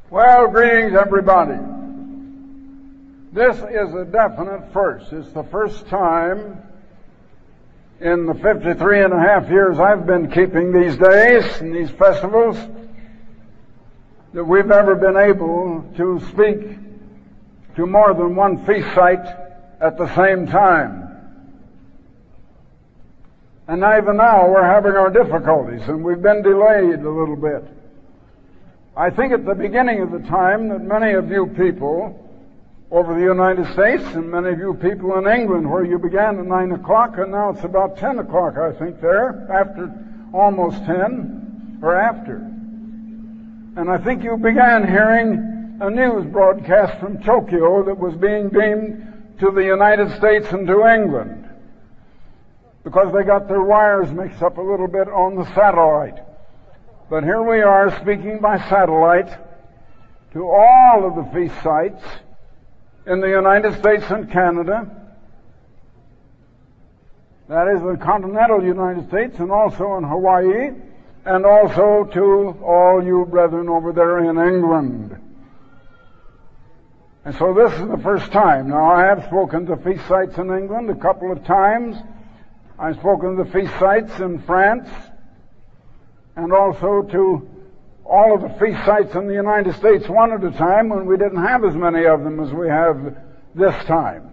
Well, greetings, everybody. This is a definite first. It's the first time in the 53 and a half years I've been keeping these days and these festivals that we've ever been able to speak to more than one feast site at the same time. And even now we're having our difficulties and we've been delayed a little bit. I think at the beginning of the time that many of you people over the United States and many of you people in England, where you began at 9 o'clock and now it's about 10 o'clock, I think, there, after almost 10, or after. And I think you began hearing a news broadcast from Tokyo that was being beamed to the United States and to England, because they got their wires mixed up a little bit on the satellite. But here we are speaking by satellite to all of the feast sites in the United States and Canada. That is the continental United States, and also in Hawaii, and also to all you brethren over there in England. And so this is the first time. Now, I have spoken to feast sites in England a couple of times. I've spoken to the feast sites in France, and also to all of the feast sites in the United States one at a time when we didn't have as many of them as we have this time.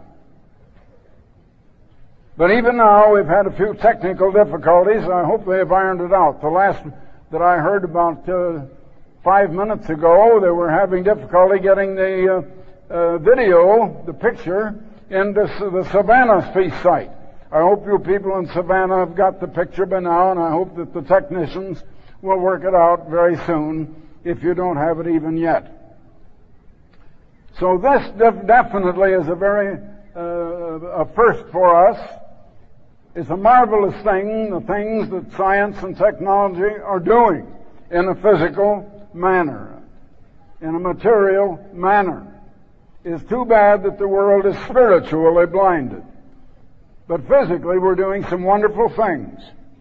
But even now we've had a few technical difficulties. I hope they have ironed it out. The last that I heard about 5 minutes ago, they were having difficulty getting the video, the picture, into the Savannah feast site. I hope you people in Savannah have got the picture by now, and I hope that the technicians will work it out very soon if you don't have it even yet. So this definitely is a very a first for us. It's a marvelous thing, the things that science and technology are doing in a physical manner, in a material manner. It's too bad that the world is spiritually blinded. But physically, we're doing some wonderful things.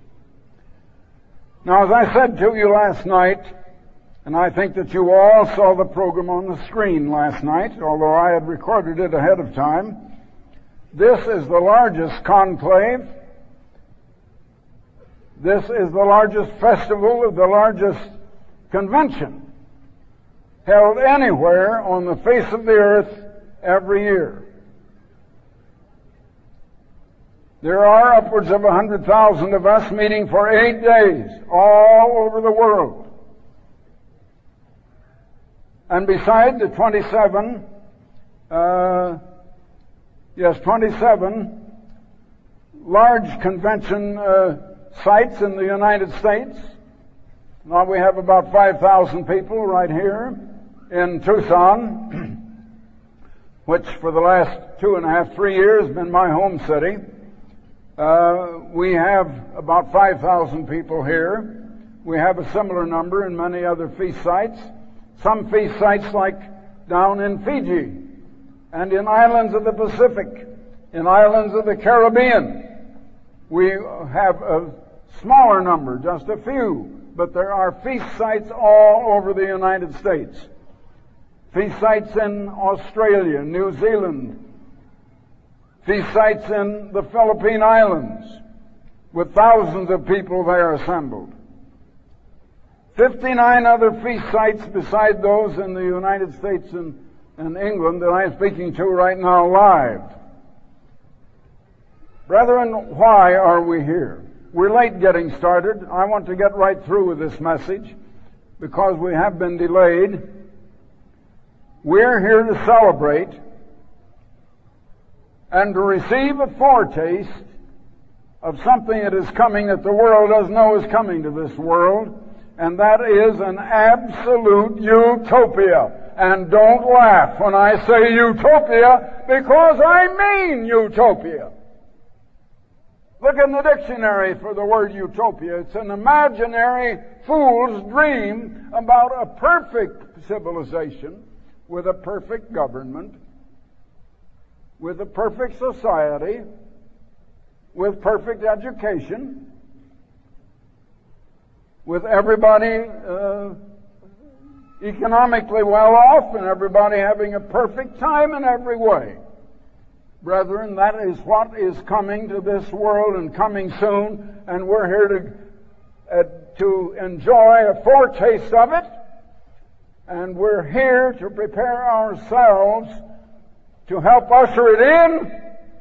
Now, as I said to you last night, and I think that you all saw the program on the screen last night, although I had recorded it ahead of time, this is the largest conclave. This is the largest festival, the largest convention held anywhere on the face of the earth every year. There are upwards of 100,000 of us meeting for 8 days all over the world. And beside the 27 large convention sites in the United States. Now we have about 5,000 people right here in Tucson, which for the last 2.5, 3 years has been my home city. We have about 5,000 people here. We have a similar number in many other feast sites. Some feast sites like down in Fiji and in islands of the Pacific, in islands of the Caribbean. We have a smaller number, just a few, but there are feast sites all over the United States. Feast sites in Australia, New Zealand, feast sites in the Philippine Islands, with thousands of people there assembled. 59 other feast sites beside those in the United States and England that I'm speaking to right now live. Brethren, why are we here? We're late getting started. I want to get right through with this message because we have been delayed. We're here to celebrate and to receive a foretaste of something that is coming that the world doesn't know is coming to this world, and that is an absolute utopia. And don't laugh when I say utopia, because I mean utopia. Look in the dictionary for the word utopia. It's an imaginary fool's dream about a perfect civilization with a perfect government, with a perfect society, with perfect education, with everybody economically well off, and everybody having a perfect time in every way. Brethren, that is what is coming to this world and coming soon, and we're here to enjoy a foretaste of it, and we're here to prepare ourselves to help usher it in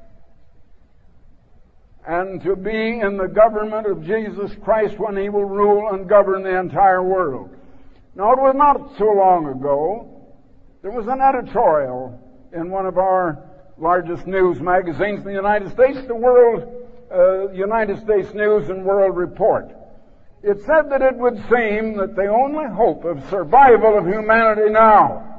and to be in the government of Jesus Christ when He will rule and govern the entire world. Now, it was not so long ago, there was an editorial in one of our largest news magazines in the United States, the United States News and World Report. It said that it would seem that the only hope of survival of humanity now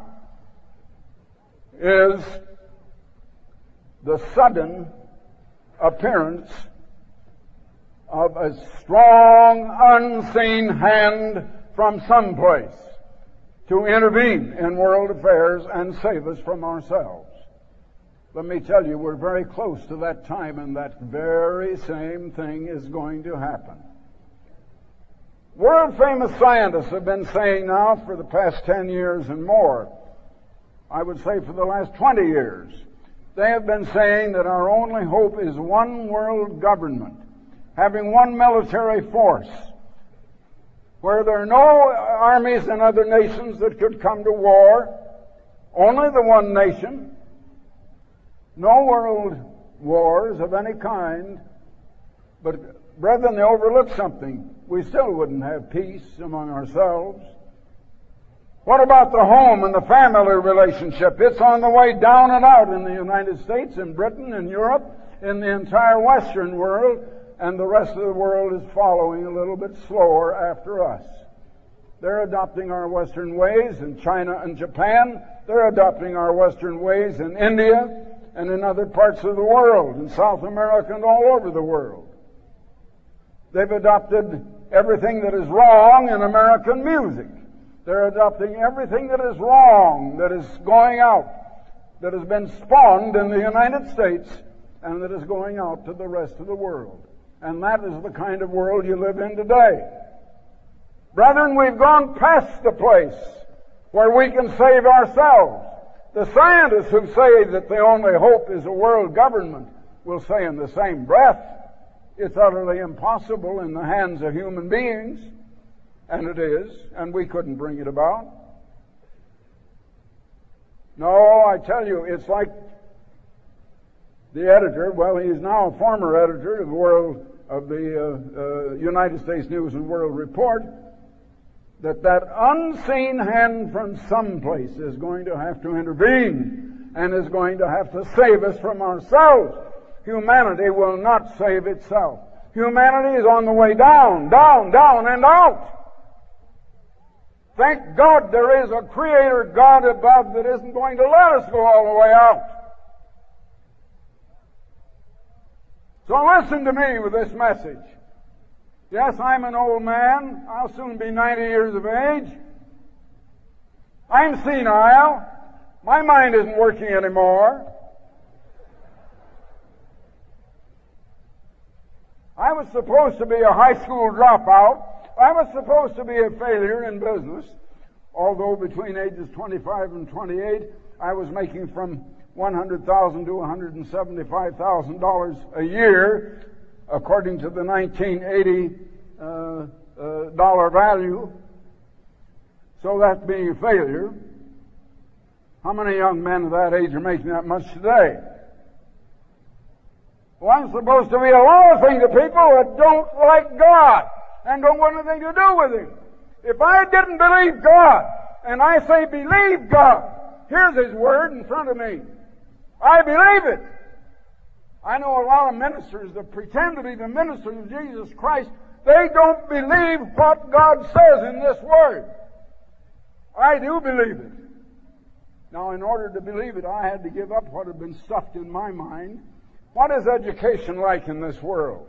is the sudden appearance of a strong, unseen hand from someplace to intervene in world affairs and save us from ourselves. Let me tell you, we're very close to that time, and that very same thing is going to happen. World-famous scientists have been saying now for the past 10 years and more, I would say for the last 20 years, they have been saying that our only hope is one world government, having one military force, where there are no armies in other nations that could come to war, only the one nation, no world wars of any kind. But, brethren, they overlook something. We still wouldn't have peace among ourselves. What about the home and the family relationship? It's on the way down and out in the United States, in Britain, in Europe, in the entire Western world, and the rest of the world is following a little bit slower after us. They're adopting our Western ways in China and Japan. They're adopting our Western ways in India and in other parts of the world, in South America and all over the world. They've adopted everything that is wrong in American music. They're adopting everything that is wrong, that is going out, that has been spawned in the United States, and that is going out to the rest of the world. And that is the kind of world you live in today. Brethren, we've gone past the place where we can save ourselves. The scientists who say that the only hope is a world government will say in the same breath, it's utterly impossible in the hands of human beings. And it is, and we couldn't bring it about. No, I tell you, it's like the editor, well, he's now a former editor of the United States News and World Report, that unseen hand from someplace is going to have to intervene and is going to have to save us from ourselves. Humanity will not save itself. Humanity is on the way down, down, down, and out. Thank God there is a Creator God above that isn't going to let us go all the way out. So listen to me with this message. Yes, I'm an old man. I'll soon be 90 years of age. I'm senile. My mind isn't working anymore. I was supposed to be a high school dropout. I was supposed to be a failure in business, although between ages 25 and 28, I was making from $100,000 to $175,000 a year, according to the 1980 dollar value. So that being a failure, how many young men of that age are making that much today? Well, I'm supposed to be a law-thing to people that don't like God and don't want anything to do with Him. If I didn't believe God, and I say believe God, here's His Word in front of me. I believe it. I know a lot of ministers that pretend to be the ministers of Jesus Christ. They don't believe what God says in this Word. I do believe it. Now, in order to believe it, I had to give up what had been stuffed in my mind. What is education like in this world?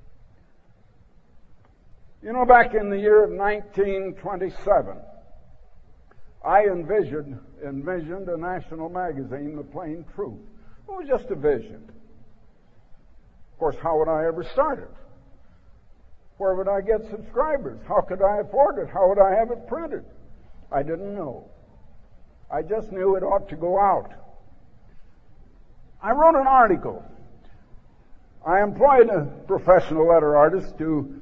You know, back in the year of 1927, I envisioned a national magazine, The Plain Truth. It was just a vision. Of course, how would I ever start it? Where would I get subscribers? How could I afford it? How would I have it printed? I didn't know. I just knew it ought to go out. I wrote an article. I employed a professional letter artist to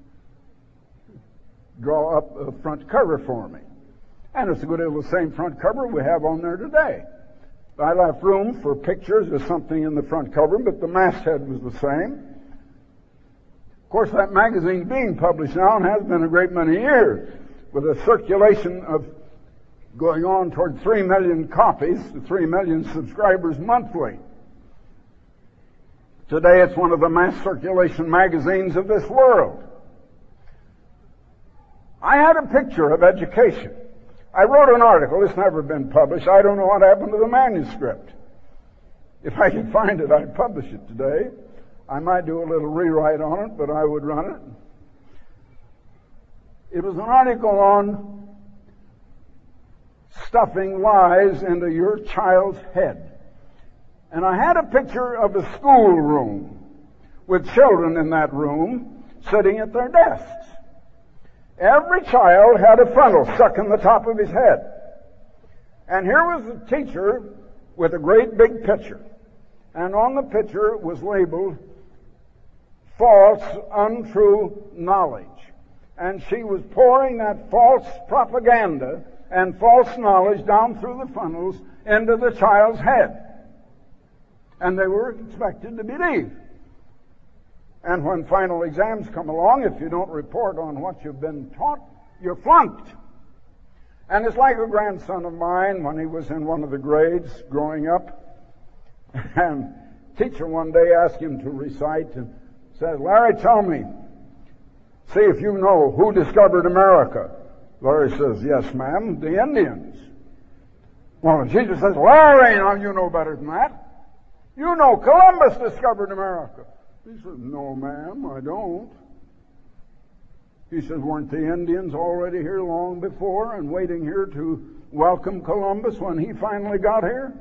draw up a front cover for me. And it's a good deal the same front cover we have on there today. I left room for pictures or something in the front cover, but the masthead was the same. Of course, that magazine being published now and has been a great many years, with a circulation of going on toward 3 million copies, 3 million subscribers monthly. Today it's one of the mass circulation magazines of this world. I had a picture of education. I wrote an article. It's never been published. I don't know what happened to the manuscript. If I could find it, I'd publish it today. I might do a little rewrite on it, but I would run it. It was an article on stuffing lies into your child's head. And I had a picture of a schoolroom with children in that room sitting at their desks. Every child had a funnel stuck in the top of his head. And here was the teacher with a great big picture. And on the picture was labeled false, untrue knowledge. And she was pouring that false propaganda and false knowledge down through the funnels into the child's head. And they were expected to believe. And when final exams come along, if you don't report on what you've been taught, you're flunked. And it's like a grandson of mine when he was in one of the grades growing up. And teacher one day asked him to recite and said, Larry, tell me, see if you know who discovered America. Larry says, yes, ma'am, the Indians. Well, the teacher says, Larry, now you know better than that. You know Columbus discovered America. He says, no, ma'am, I don't. He says, weren't the Indians already here long before and waiting here to welcome Columbus when he finally got here?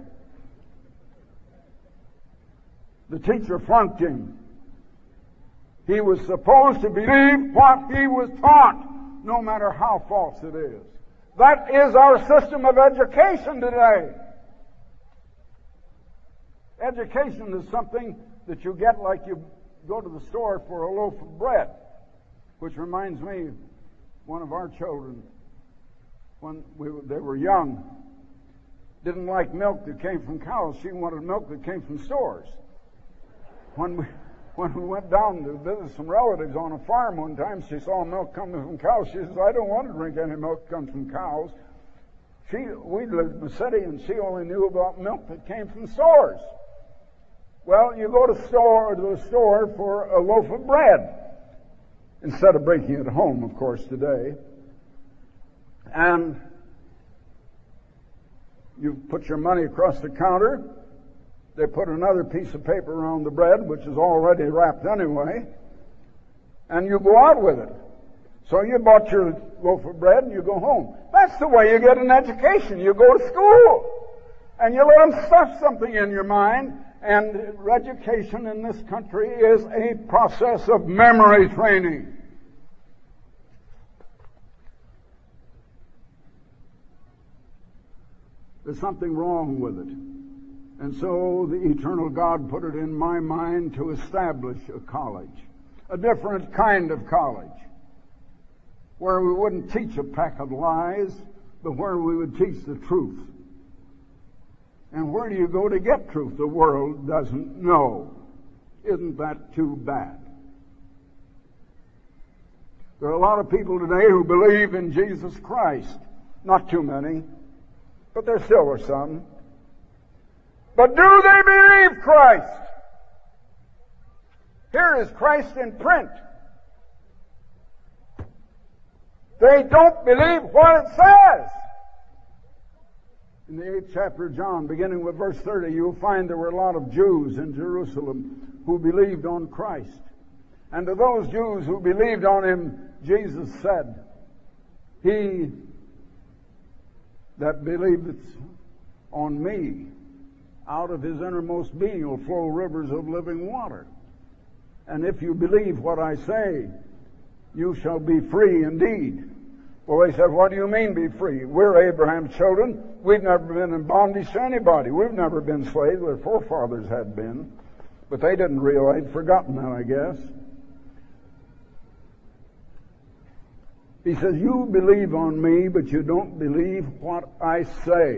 The teacher flunked him. He was supposed to believe what he was taught, no matter how false it is. That is our system of education today. Education is something that you get like you go to the store for a loaf of bread, which reminds me, one of our children, when they were young, didn't like milk that came from cows. She wanted milk that came from stores. When we went down to visit some relatives on a farm one time, she saw milk coming from cows. She says, I don't want to drink any milk that comes from cows. We lived in the city, and she only knew about milk that came from stores. Well, you go to the store for a loaf of bread, instead of breaking it home, of course, today. And you put your money across the counter. They put another piece of paper around the bread, which is already wrapped anyway, and you go out with it. So you bought your loaf of bread and you go home. That's the way you get an education. You go to school, and you let them stuff something in your mind. And education in this country is a process of memory training. There's something wrong with it. And so the eternal God put it in my mind to establish a college, a different kind of college, where we wouldn't teach a pack of lies, but where we would teach the truth. And where do you go to get truth? The world doesn't know. Isn't that too bad? There are a lot of people today who believe in Jesus Christ. Not too many, but there still are some. But do they believe Christ? Here is Christ in print. They don't believe what it says. In the 8th chapter of John, beginning with verse 30, you'll find there were a lot of Jews in Jerusalem who believed on Christ. And to those Jews who believed on Him, Jesus said, He that believeth on me, out of his innermost being will flow rivers of living water. And if you believe what I say, you shall be free indeed. Well, they said, what do you mean be free? We're Abraham's children. We've never been in bondage to anybody. We've never been slaves. Their forefathers had been. But they didn't realize, forgotten that, I guess. He says, you believe on me, but you don't believe what I say.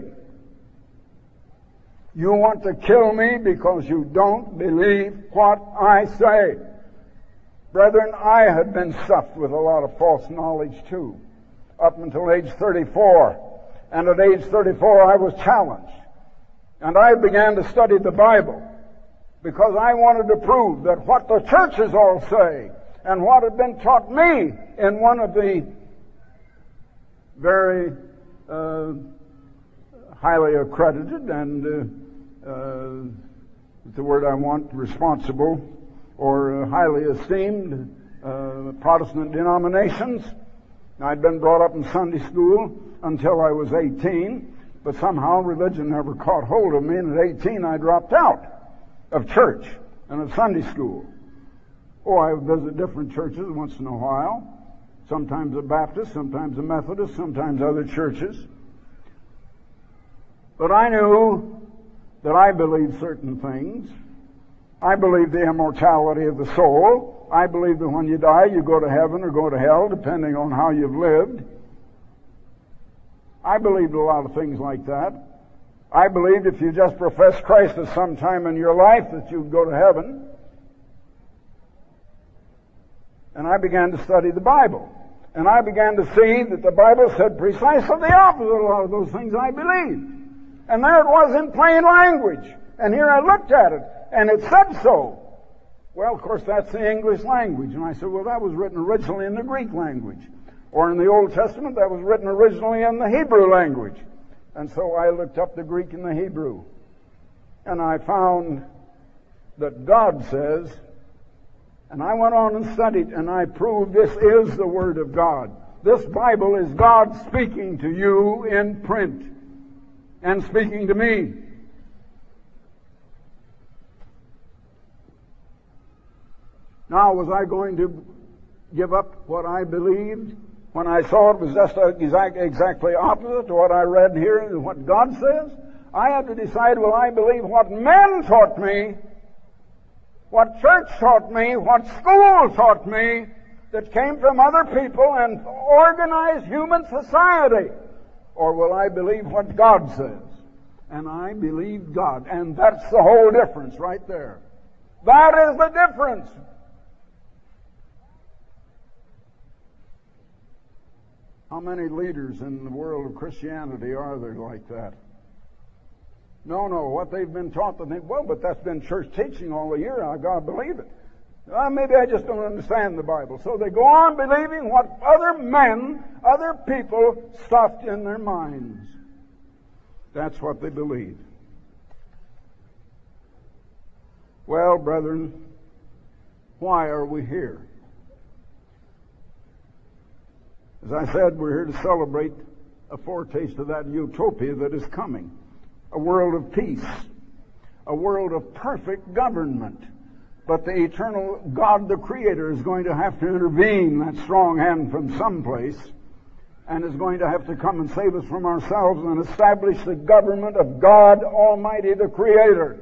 You want to kill me because you don't believe what I say. Brethren, I had been stuffed with a lot of false knowledge too, up until age 34. And at age 34, I was challenged. And I began to study the Bible because I wanted to prove that what the churches all say and what had been taught me in one of the very highly accredited and the word I want, responsible or highly esteemed Protestant denominations. I'd been brought up in Sunday school until I was 18, but somehow religion never caught hold of me, and at 18 I dropped out of church and of Sunday school. Oh, I would visit different churches once in a while, sometimes a Baptist, sometimes a Methodist, sometimes other churches. But I knew that I believed certain things. I believed the immortality of the soul. I believe that when you die, you go to heaven or go to hell, depending on how you've lived. I believed a lot of things like that. I believed if you just profess Christ at some time in your life that you'd go to heaven. And I began to study the Bible. And I began to see that the Bible said precisely the opposite of a lot of those things I believed. And there it was in plain language. And here I looked at it, and it said so. Well, of course, that's the English language. And I said, well, that was written originally in the Greek language. Or in the Old Testament, that was written originally in the Hebrew language. And so I looked up the Greek and the Hebrew. And I found that God says, and I went on and studied, and I proved this is the Word of God. This Bible is God speaking to you in print and speaking to me. Now, was I going to give up what I believed when I saw it was just exactly opposite to what I read here and what God says? I had to decide, will I believe what men taught me, what church taught me, what school taught me, that came from other people and organized human society? Or will I believe what God says? And I believe God. And that's the whole difference right there. That is the difference. How many leaders in the world of Christianity are there like that? No, what they've been taught, they think, well, but that's been church teaching all the year, I've got to believe it. Maybe I just don't understand the Bible. So they go on believing what other men, other people stuffed in their minds. That's what they believe. Well, brethren, why are we here? As I said, we're here to celebrate a foretaste of that utopia that is coming. A world of peace. A world of perfect government. But the eternal God, the Creator, is going to have to intervene, that strong hand from someplace, and is going to have to come and save us from ourselves and establish the government of God Almighty, the Creator.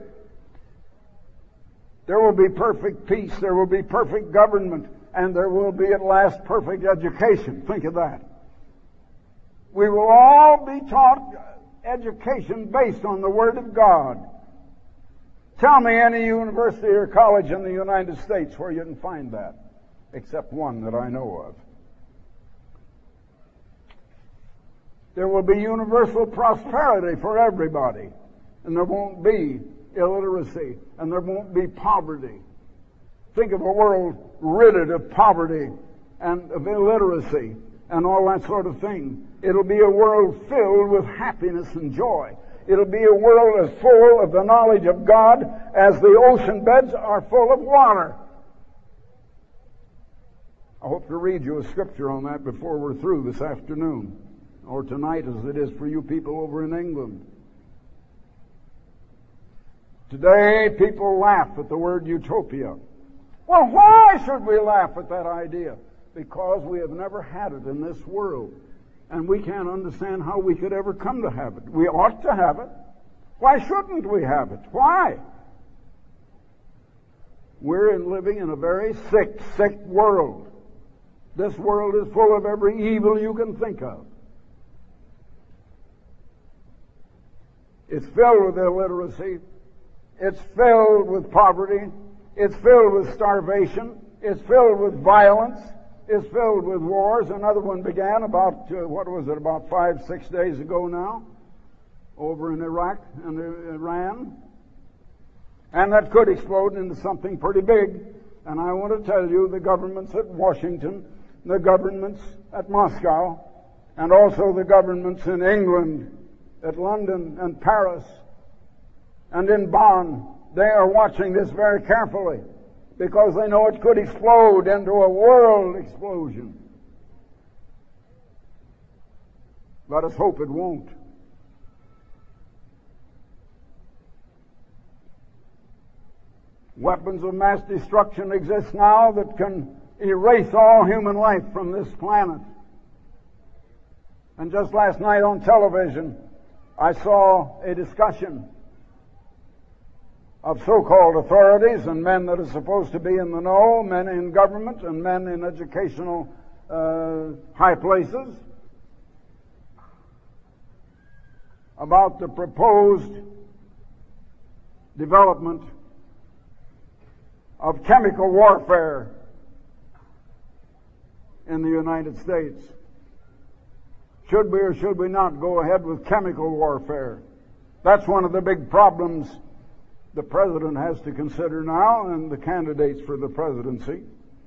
There will be perfect peace, there will be perfect government, and there will be at last perfect education. Think of that. We will all be taught education based on the Word of God. Tell me any university or college in the United States where you can find that, except one that I know of. There will be universal prosperity for everybody, and there won't be illiteracy, and there won't be poverty. Think of a world ridded of poverty and of illiteracy and all that sort of thing. It'll be a world filled with happiness and joy. It'll be a world as full of the knowledge of God as the ocean beds are full of water. I hope to read you a scripture on that before we're through this afternoon, or tonight as it is for you people over in England. Today, people laugh at the word utopia. Well, why should we laugh at that idea? Because we have never had it in this world. And we can't understand how we could ever come to have it. We ought to have it. Why shouldn't we have it? Why? We're living in a very sick world. This world is full of every evil you can think of. It's filled with illiteracy. It's filled with poverty. It's filled with starvation. It's filled with violence. It's filled with wars. Another one began about 5-6 days ago now, over in Iraq and Iran. And that could explode into something pretty big. And I want to tell you, the governments at Washington, the governments at Moscow, and also the governments in England, at London and Paris, and in Bonn, they are watching this very carefully, because they know it could explode into a world explosion. Let us hope it won't. Weapons of mass destruction exist now that can erase all human life from this planet. And just last night on television, I saw a discussion of so-called authorities and men that are supposed to be in the know, men in government and men in educational high places, about the proposed development of chemical warfare in the United States. Should we or should we not go ahead with chemical warfare? That's one of the big problems the president has to consider now, and the candidates for the presidency.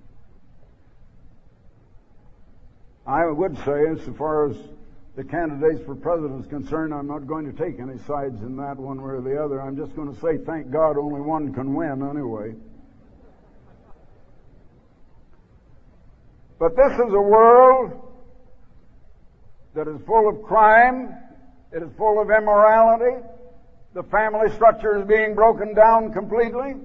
I would say, as far as the candidates for president is concerned, I'm not going to take any sides in that one way or the other. I'm just going to say, thank God only one can win anyway. But this is a world that is full of crime. It is full of immorality. The family structure is being broken down completely.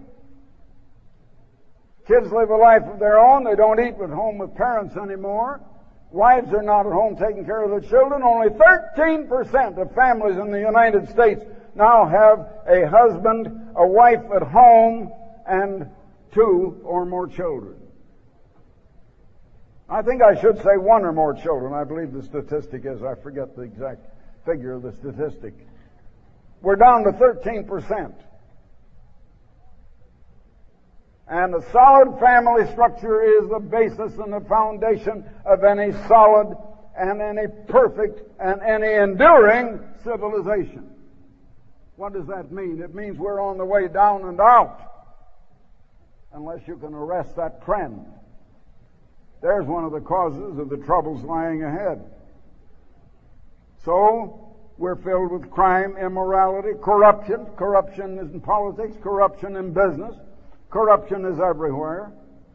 Kids live a life of their own. They don't eat at home with parents anymore. Wives are not at home taking care of their children. Only 13% of families in the United States now have a husband, a wife at home, and 2 or more children. I think I should say 1 or more children. I believe the statistic is, I forget the exact figure of the statistic. We're down to 13%. And a solid family structure is the basis and the foundation of any solid and any perfect and any enduring civilization. What does that mean? It means we're on the way down and out, unless you can arrest that trend. There's one of the causes of the troubles lying ahead. So, we're filled with crime, immorality, corruption. Corruption is in politics, corruption in business. Corruption is everywhere.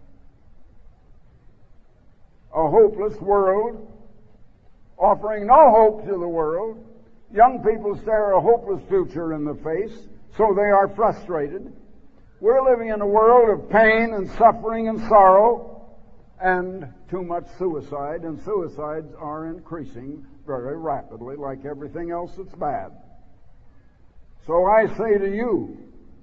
A hopeless world, offering no hope to the world. Young people stare a hopeless future in the face, so they are frustrated. We're living in a world of pain and suffering and sorrow, and too much suicide, and suicides are increasing very rapidly, like everything else that's bad. So I say to you,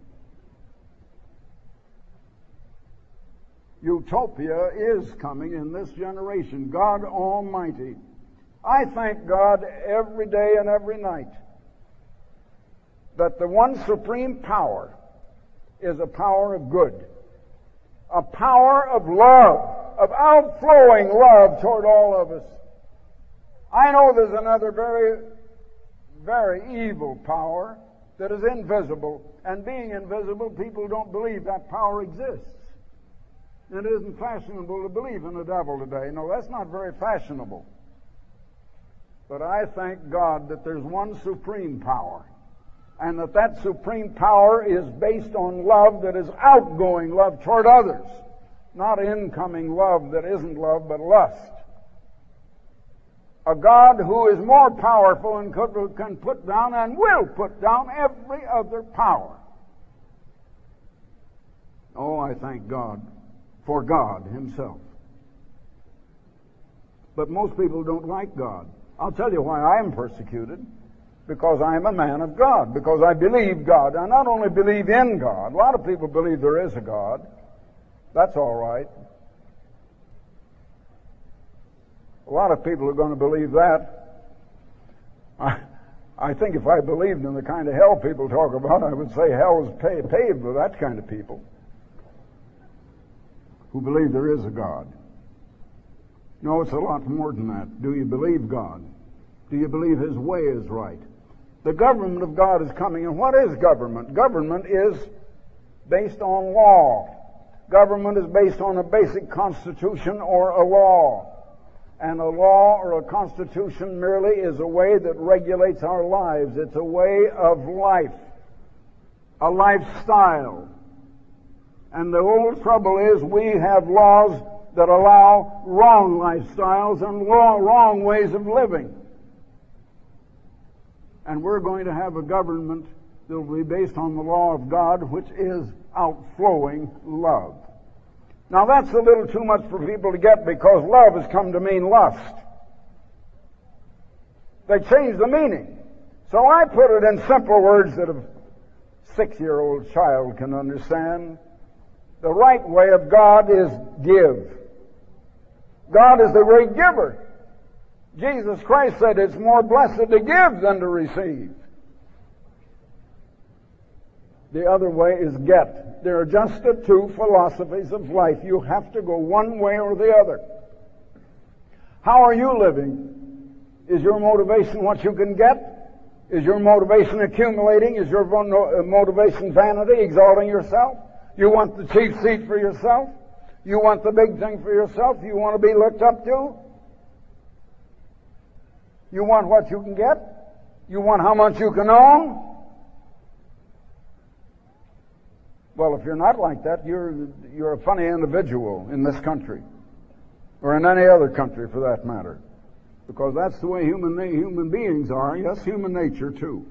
utopia is coming in this generation. God Almighty. I thank God every day and every night that the one supreme power is a power of good, a power of love, of outflowing love toward all of us. I know there's another very, very evil power that is invisible, and being invisible, people don't believe that power exists. It isn't fashionable to believe in the devil today. No, that's not very fashionable. But I thank God that there's one supreme power, and that supreme power is based on love that is outgoing love toward others, not incoming love that isn't love but lust. A God who is more powerful and can put down and will put down every other power. Oh, I thank God for God Himself. But most people don't like God. I'll tell you why I am persecuted. Because I am a man of God. Because I believe God. I not only believe in God. A lot of people believe there is a God. That's all right. A lot of people are going to believe that. I think if I believed in the kind of hell people talk about, I would say hell is paved with that kind of people who believe there is a God. No, it's a lot more than that. Do you believe God? Do you believe His way is right? The government of God is coming. And what is government? Government is based on law. Government is based on a basic constitution or a law. And a law or a constitution merely is a way that regulates our lives. It's a way of life, a lifestyle. And the whole trouble is we have laws that allow wrong lifestyles and wrong ways of living. And we're going to have a government that will be based on the law of God, which is outflowing love. Now that's a little too much for people to get because love has come to mean lust. They changed the meaning. So I put it in simple words that a 6-year-old child can understand. The right way of God is give. God is the great giver. Jesus Christ said it's more blessed to give than to receive. The other way is get. There are just the two philosophies of life. You have to go one way or the other. How are you living? Is your motivation what you can get? Is your motivation accumulating? Is your motivation vanity, exalting yourself? You want the chief seat for yourself? You want the big thing for yourself? You want to be looked up to? You want what you can get? You want how much you can own? Well, if you're not like that, you're a funny individual in this country, or in any other country for that matter, because that's the way human beings are. Yes, human nature too.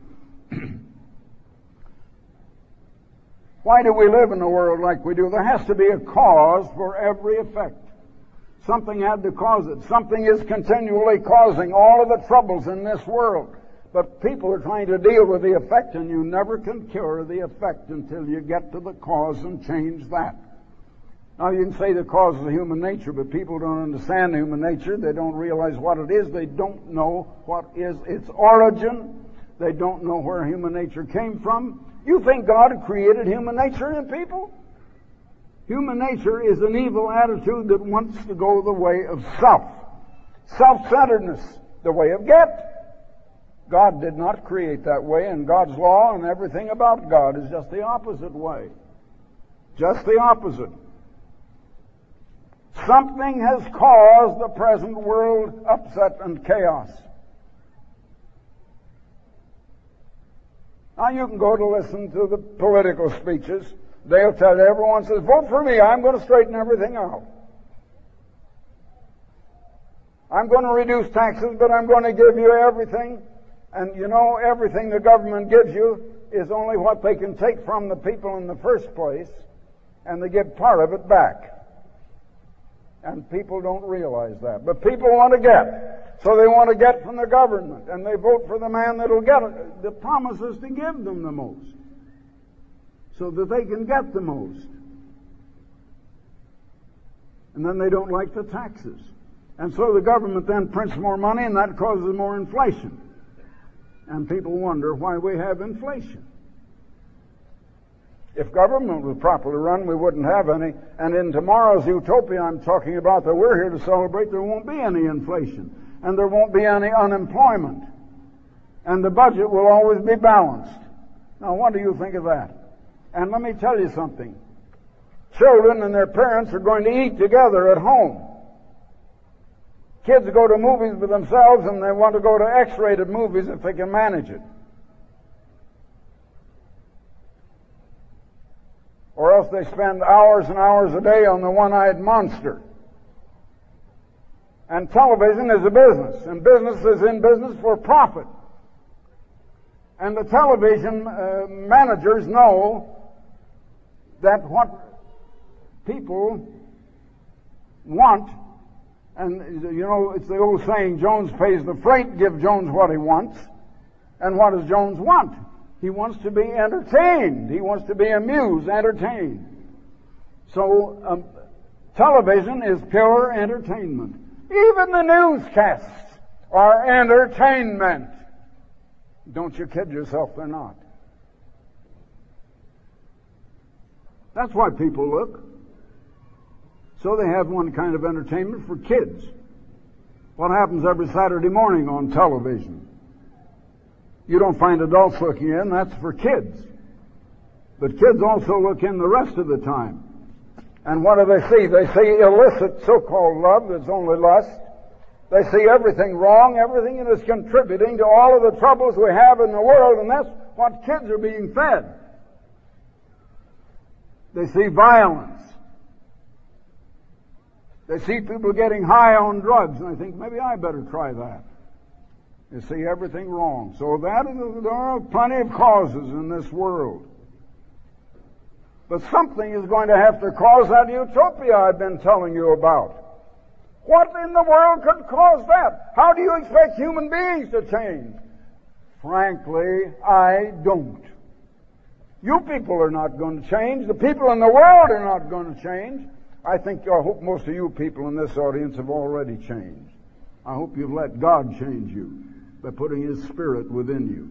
Why do we live in a world like we do? There has to be a cause for every effect. Something had to cause it. Something is continually causing all of the troubles in this world. But people are trying to deal with the effect, and you never can cure the effect until you get to the cause and change that. Now, you can say the cause is human nature, but people don't understand human nature. They don't realize what it is. They don't know what is its origin. They don't know where human nature came from. You think God created human nature in people? Human nature is an evil attitude that wants to go the way of self. Self-centeredness, the way of get. God did not create that way, and God's law and everything about God is just the opposite way. Just the opposite. Something has caused the present world upset and chaos. Now you can go to listen to the political speeches. They'll tell you, everyone says, vote for me, I'm going to straighten everything out. I'm going to reduce taxes, but I'm going to give you everything. And you know, everything the government gives you is only what they can take from the people in the first place, and they give part of it back. And people don't realize that. But people want to get. So they want to get from the government, and they vote for the man that'll get it. The promise is to give them the most, so that they can get the most. And then they don't like the taxes. And so the government then prints more money, and that causes more inflation. And people wonder why we have inflation. If government was properly run, we wouldn't have any. And in tomorrow's utopia I'm talking about that we're here to celebrate, there won't be any inflation. And there won't be any unemployment. And the budget will always be balanced. Now, what do you think of that? And let me tell you something. Children and their parents are going to eat together at home. Kids go to movies by themselves, and they want to go to X-rated movies if they can manage it. Or else they spend hours and hours a day on the one-eyed monster. And television is a business, and business is in business for profit. And the television managers know that what people want And, you know, it's the old saying, Jones pays the freight, give Jones what he wants. And what does Jones want? He wants to be entertained. He wants to be amused, entertained. So, television is pure entertainment. Even the newscasts are entertainment. Don't you kid yourself, they're not. That's why people look. So they have one kind of entertainment for kids. What happens every Saturday morning on television? You don't find adults looking in, that's for kids. But kids also look in the rest of the time. And what do they see? They see illicit so-called love that's only lust. They see everything wrong, everything that is contributing to all of the troubles we have in the world, and that's what kids are being fed. They see violence. They see people getting high on drugs, and they think, maybe I better try that. They see everything wrong. So there are plenty of causes in this world. But something is going to have to cause that utopia I've been telling you about. What in the world could cause that? How do you expect human beings to change? Frankly, I don't. You people are not going to change. The people in the world are not going to change. I hope most of you people in this audience have already changed. I hope you've let God change you by putting His Spirit within you.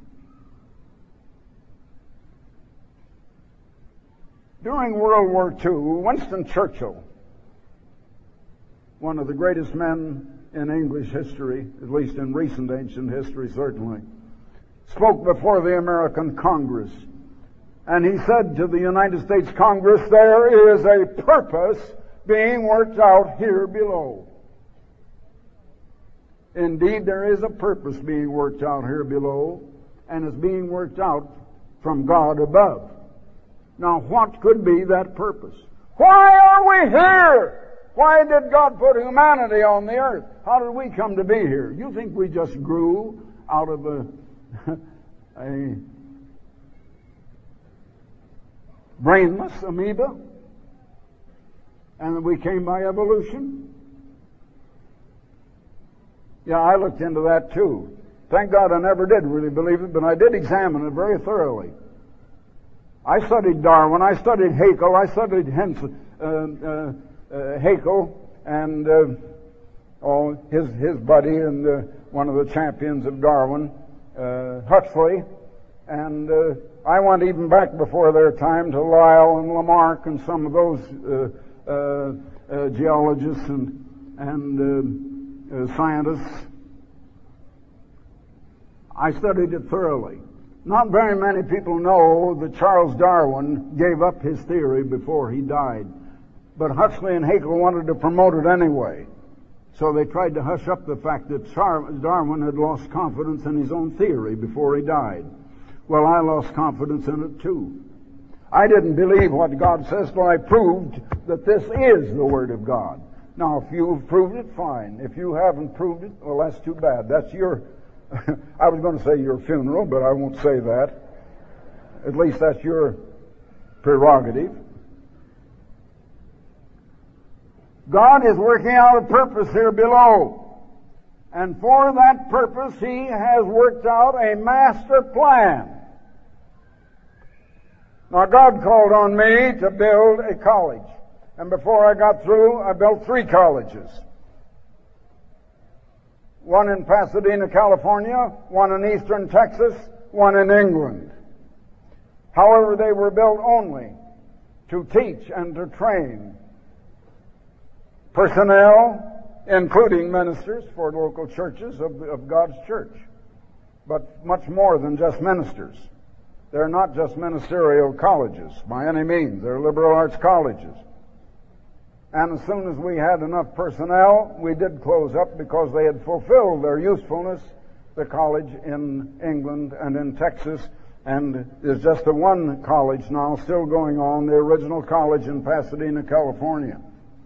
During World War II, Winston Churchill, one of the greatest men in English history, at least in recent ancient history certainly, spoke before the American Congress. And he said to the United States Congress, there is a purpose being worked out here below. Indeed, there is a purpose being worked out here below, and it's being worked out from God above. Now, what could be that purpose? Why are we here? Why did God put humanity on the earth? How did we come to be here? You think we just grew out of a brainless amoeba, and that we came by evolution? Yeah, I looked into that too. Thank God I never did really believe it, but I did examine it very thoroughly. I studied Darwin, I studied Haeckel, I studied Haeckel and his buddy and one of the champions of Darwin, Huxley, and I went even back before their time to Lyell and Lamarck and some of those geologists and scientists. I studied it thoroughly. Not very many people know that Charles Darwin gave up his theory before he died. But Huxley and Haeckel wanted to promote it anyway. So they tried to hush up the fact that Darwin had lost confidence in his own theory before he died. Well, I lost confidence in it too. I didn't believe what God says till I proved that this is the Word of God. Now, if you've proved it, fine. If you haven't proved it, well, that's too bad. That's your... I was going to say your funeral, but I won't say that. At least that's your prerogative. God is working out a purpose here below. And for that purpose, He has worked out a master plan. Now, God called on me to build a college. And before I got through, I built 3 colleges. One in Pasadena, California, one in eastern Texas, one in England. However, they were built only to teach and to train personnel, including ministers for local churches of God's church. But much more than just ministers. They're not just ministerial colleges by any means. They're liberal arts colleges. And as soon as we had enough personnel, we did close up because they had fulfilled their usefulness, the college in England and in Texas. And there's just the one college now still going on, the original college in Pasadena, California.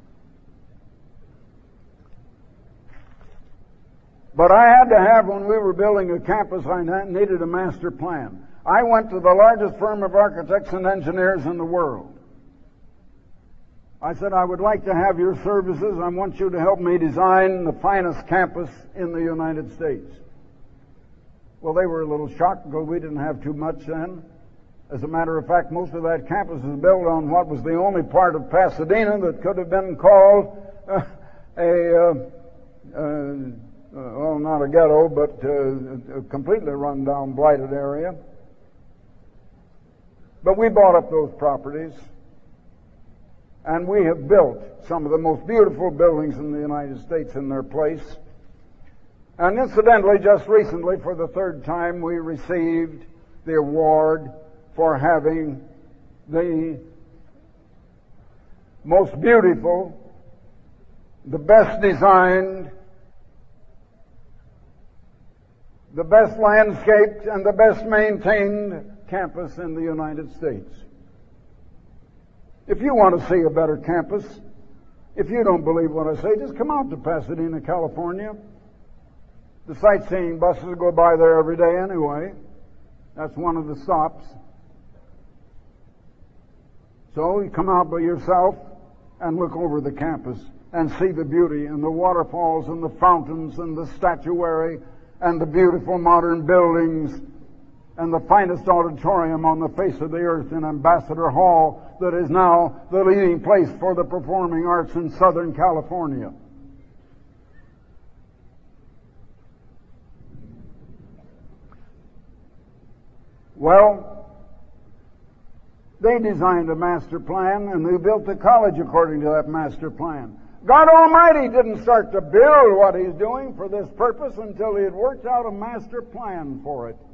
But I had to have, when we were building a campus, I needed a master plan. I went to the largest firm of architects and engineers in the world. I said, I would like to have your services. I want you to help me design the finest campus in the United States. Well, they were a little shocked because we didn't have too much then. As a matter of fact, most of that campus is built on what was the only part of Pasadena that could have been called well, not a ghetto, but a completely run-down, blighted area. But we bought up those properties, and we have built some of the most beautiful buildings in the United States in their place. And incidentally, just recently, for the third time, we received the award for having the most beautiful, the best designed, the best landscaped, and the best maintained campus in the United States. If you want to see a better campus, if you don't believe what I say, just come out to Pasadena, California. The sightseeing buses go by there every day anyway. That's one of the stops. So you come out by yourself and look over the campus and see the beauty and the waterfalls and the fountains and the statuary and the beautiful modern buildings and the finest auditorium on the face of the earth in Ambassador Hall that is now the leading place for the performing arts in Southern California. Well, they designed a master plan and they built the college according to that master plan. God Almighty didn't start to build what He's doing for this purpose until He had worked out a master plan for it.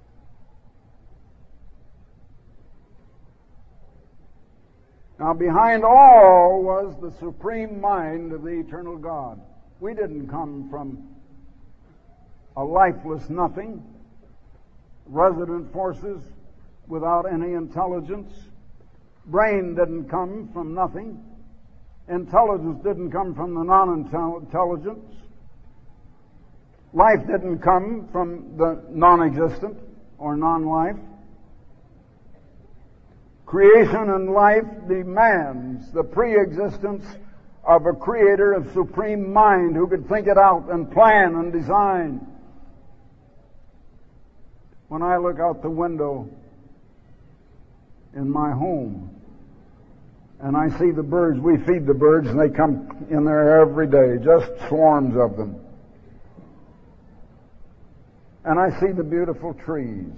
Now, behind all was the supreme mind of the eternal God. We didn't come from a lifeless nothing, resident forces without any intelligence. Brain didn't come from nothing. Intelligence didn't come from the non-intelligence. Life didn't come from the non-existent or non-life. Creation and life demands the pre-existence of a creator of supreme mind who could think it out and plan and design. When I look out the window in my home and I see the birds, we feed the birds and they come in there every day, just swarms of them. And I see the beautiful trees.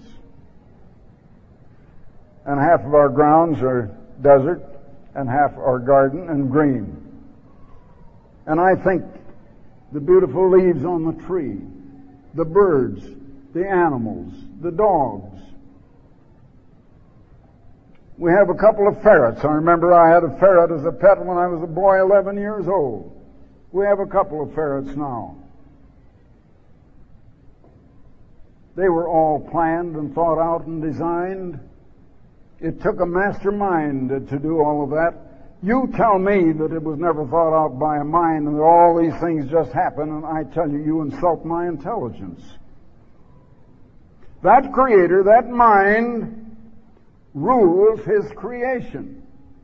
And half of our grounds are desert and half are garden and green. And I think the beautiful leaves on the tree, the birds, the animals, the dogs. We have a couple of ferrets. I remember I had a ferret as a pet when I was a boy 11 years old. We have a couple of ferrets now. They were all planned and thought out and designed. It took a mastermind to do all of that. You tell me that it was never thought out by a mind and that all these things just happen, and I tell you, you insult my intelligence. That Creator, that mind, rules His creation.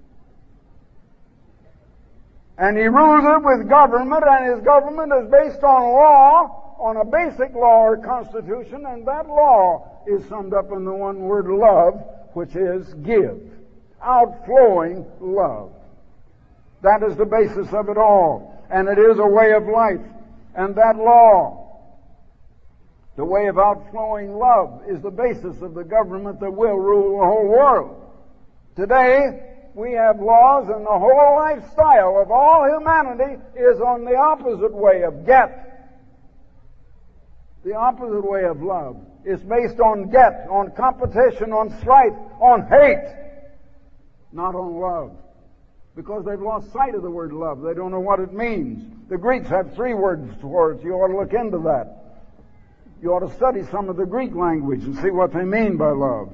And He rules it with government, and His government is based on law, on a basic law or constitution, and that law is summed up in the one word love, which is give. Outflowing love. That is the basis of it all. And it is a way of life. And that law, the way of outflowing love, is the basis of the government that will rule the whole world. Today, we have laws, and the whole lifestyle of all humanity is on the opposite way of get. The opposite way of love is based on get, on competition, on strife, on hate, not on love. Because they've lost sight of the word love. They don't know what it means. The Greeks have 3 words for it. You ought to look into that. You ought to study some of the Greek language and see what they mean by love.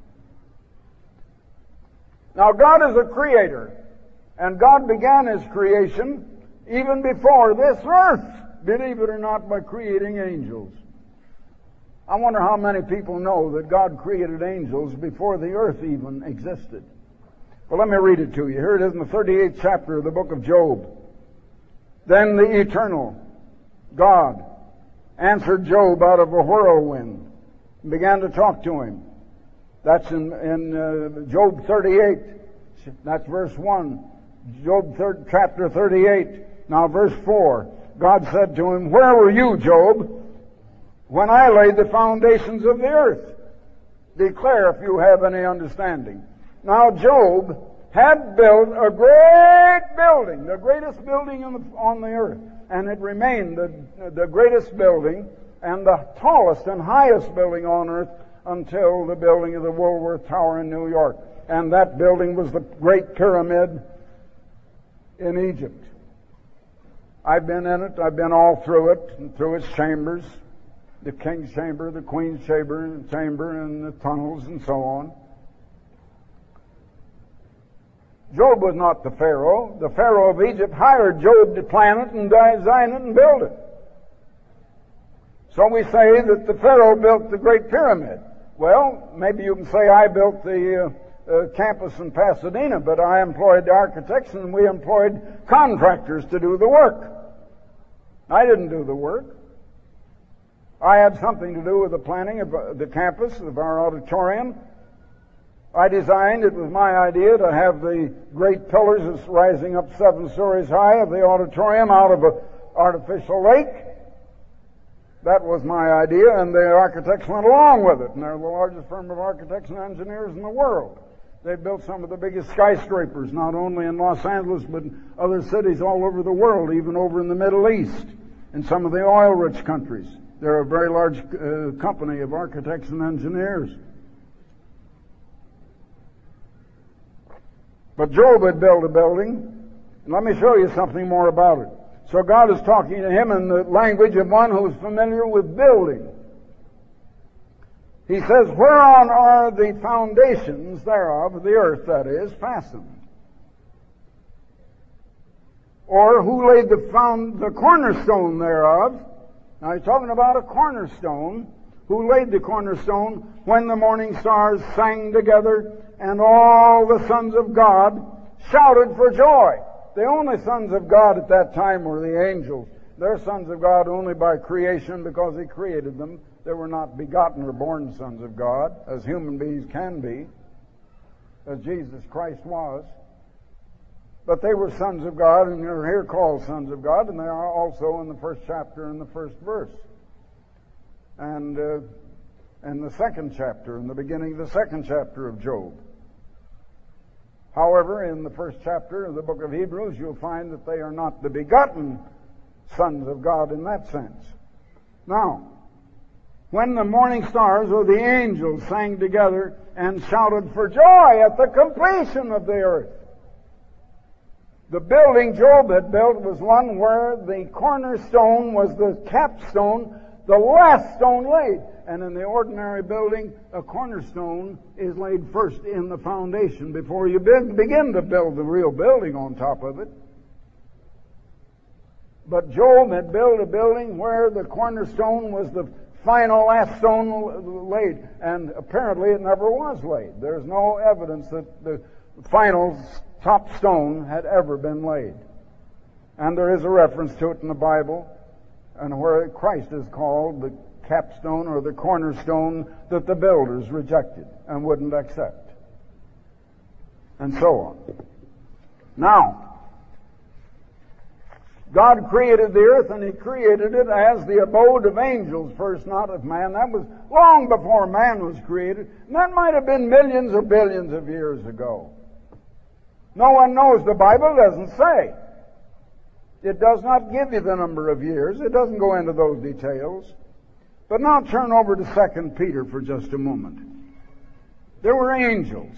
Now, God is a creator, and God began His creation even before this earth, believe it or not, by creating angels. I wonder how many people know that God created angels before the earth even existed. Well, let me read it to you. Here it is in the 38th chapter of the book of Job. Then the eternal God answered Job out of a whirlwind and began to talk to him. That's in Job 38. That's verse 1. Job chapter 38. Now verse 4. God said to him, "Where were you, Job, when I laid the foundations of the earth? Declare if you have any understanding." Now Job had built a great building, the greatest building on the earth, and it remained the greatest building and the tallest and highest building on earth until the building of the Woolworth Tower in New York. And that building was the Great Pyramid in Egypt. I've been in it. I've been all through it, and through its chambers, the king's chamber, the queen's chamber, and the tunnels, and so on. Job was not the Pharaoh. The Pharaoh of Egypt hired Job to plan it and design it and build it. So we say that the Pharaoh built the Great Pyramid. Well, maybe you can say I built the campus in Pasadena, but I employed the architects and we employed contractors to do the work. I didn't do the work. I had something to do with the planning of the campus, of our auditorium. I designed, it was my idea to have the great pillars that's rising up 7 stories high of the auditorium out of an artificial lake. That was my idea, and the architects went along with it, and they're the largest firm of architects and engineers in the world. They built some of the biggest skyscrapers, not only in Los Angeles, but in other cities all over the world, even over in the Middle East, in some of the oil-rich countries. They're a very large company of architects and engineers. But Job had built a building, and let me show you something more about it. So God is talking to him in the language of one who's familiar with building. He says, "Whereon are the foundations thereof," the earth that is, "fastened? Or who laid the cornerstone thereof?" Now he's talking about a cornerstone. Who laid the cornerstone when the morning stars sang together and all the sons of God shouted for joy? The only sons of God at that time were the angels. They're sons of God only by creation because He created them. They were not begotten or born sons of God, as human beings can be, as Jesus Christ was. But they were sons of God, and they're here called sons of God, and they are also in the first chapter and the first verse. And the second chapter, in the beginning of the second chapter of Job. However, in the first chapter of the book of Hebrews, you'll find that they are not the begotten sons of God in that sense. Now, when the morning stars or the angels sang together and shouted for joy at the completion of the earth. The building Job had built was one where the cornerstone was the capstone, the last stone laid. And in the ordinary building, a cornerstone is laid first in the foundation before you begin to build the real building on top of it. But Job had built a building where the cornerstone was the final last stone laid. And apparently it never was laid. There's no evidence that the final top stone had ever been laid. And there is a reference to it in the Bible, and where Christ is called the capstone or the cornerstone that the builders rejected and wouldn't accept. And so on. Now, God created the earth, and He created it as the abode of angels first, not of man. That was long before man was created. And that might have been millions or billions of years ago. No one knows. The Bible doesn't say. It does not give you the number of years. It doesn't go into those details. But now turn over to 2 Peter for just a moment. There were angels.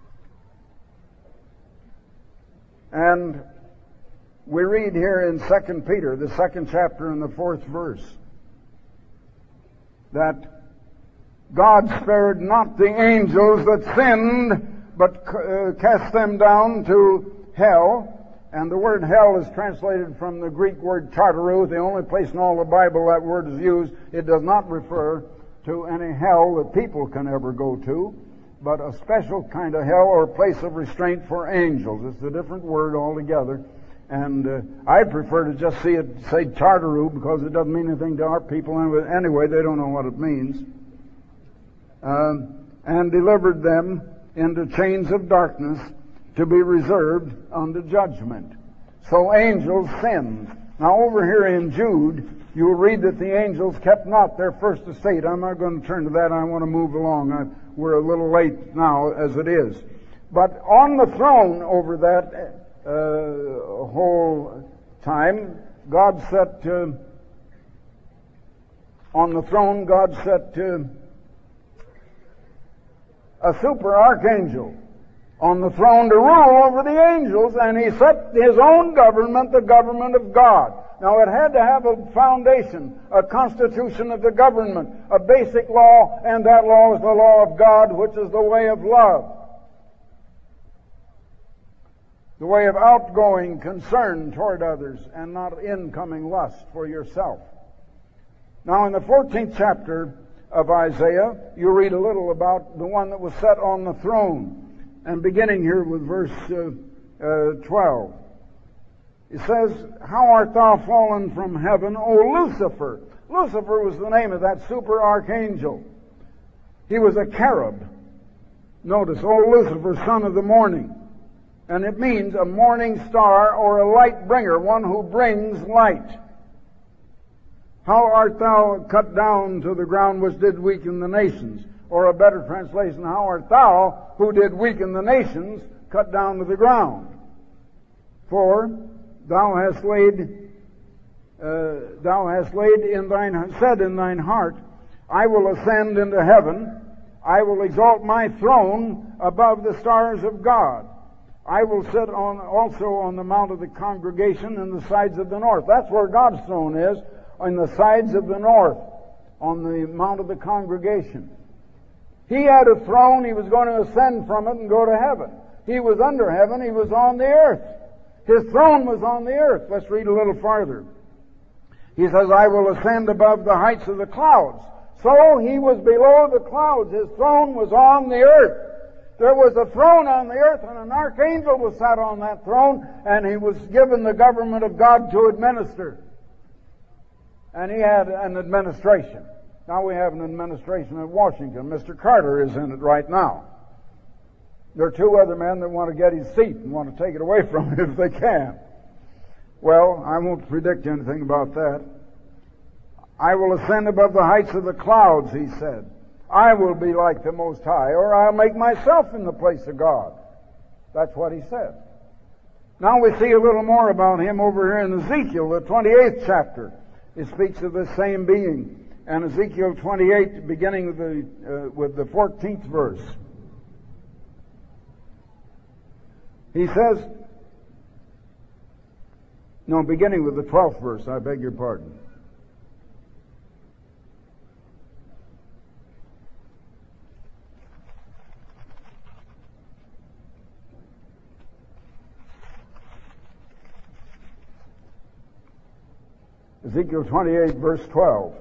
And we read here in 2 Peter, the 2nd chapter and the 4th verse, that God spared not the angels that sinned, but cast them down to hell. And the word hell is translated from the Greek word Tartarus, the only place in all the Bible that word is used. It does not refer to any hell that people can ever go to. but a special kind of hell or place of restraint for angels. It's a different word altogether. And I prefer to just see it say Tartaru because it doesn't mean anything to our people. Anyway, they don't know what it means. And delivered them into chains of darkness to be reserved unto judgment. So angels sinned. Now over here in Jude, you will read that the angels kept not their first estate. I'm not going to turn to that. I want to move along. We're a little late now as it is. But on the throne over that whole time, God set on the throne, God set a super archangel on the throne to rule over the angels, and he set his own government, the government of God. Now it had to have a foundation, a constitution of the government, a basic law, and that law is the law of God, which is the way of love. The way of outgoing concern toward others and not incoming lust for yourself. Now in the 14th chapter of Isaiah, you read a little about the one that was set on the throne. And beginning here with verse 12. It says, "How art thou fallen from heaven, O Lucifer?" Lucifer was the name of that super archangel. He was a cherub. Notice, "O Lucifer, son of the morning." And it means a morning star or a light bringer, one who brings light. "How art thou cut down to the ground, which did weaken the nations?" Or a better translation, "How art thou, who did weaken the nations, cut down to the ground? For thou hast said in thine heart, I will ascend into heaven. I will exalt my throne above the stars of God. I will sit also on the mount of the congregation in the sides of the north." That's where God's throne is, on the sides of the north, on the mount of the congregation. He had a throne. He was going to ascend from it and go to heaven. He was under heaven. He was on the earth. His throne was on the earth. Let's read a little farther. He says, "I will ascend above the heights of the clouds." So he was below the clouds. His throne was on the earth. There was a throne on the earth, and an archangel was sat on that throne, and he was given the government of God to administer. And he had an administration. Now we have an administration at Washington. Mr. Carter is in it right now. There are two other men that want to get his seat and want to take it away from him if they can. Well, I won't predict anything about that. "I will ascend above the heights of the clouds," he said. "I will be like the Most High, or I'll make myself in the place of God." That's what he said. Now we see a little more about him over here in Ezekiel, the 28th chapter. It speaks of this same being. And Ezekiel 28, beginning with the 14th verse. He says, no, beginning with the 12th verse, I beg your pardon. Ezekiel 28, verse 12.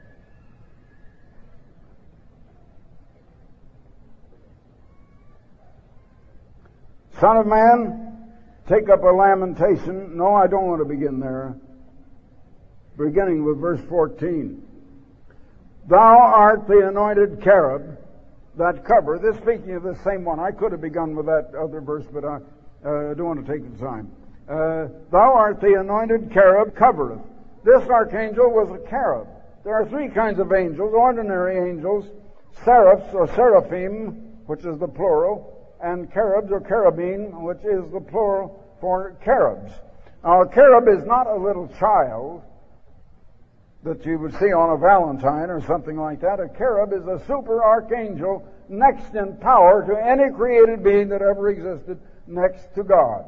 "Son of man, take up a lamentation." No, I don't want to begin there. Beginning with verse 14. "Thou art the anointed cherub that cover." This speaking of the same one. I could have begun with that other verse, but I don't want to take the time. "Thou art the anointed cherub covereth." This archangel was a cherub. There are three kinds of angels: ordinary angels, seraphs or seraphim, which is the plural, and cherubs or cherubim, which is the plural for cherubs. Now, a cherub is not a little child that you would see on a Valentine or something like that. A cherub is a super archangel next in power to any created being that ever existed next to God.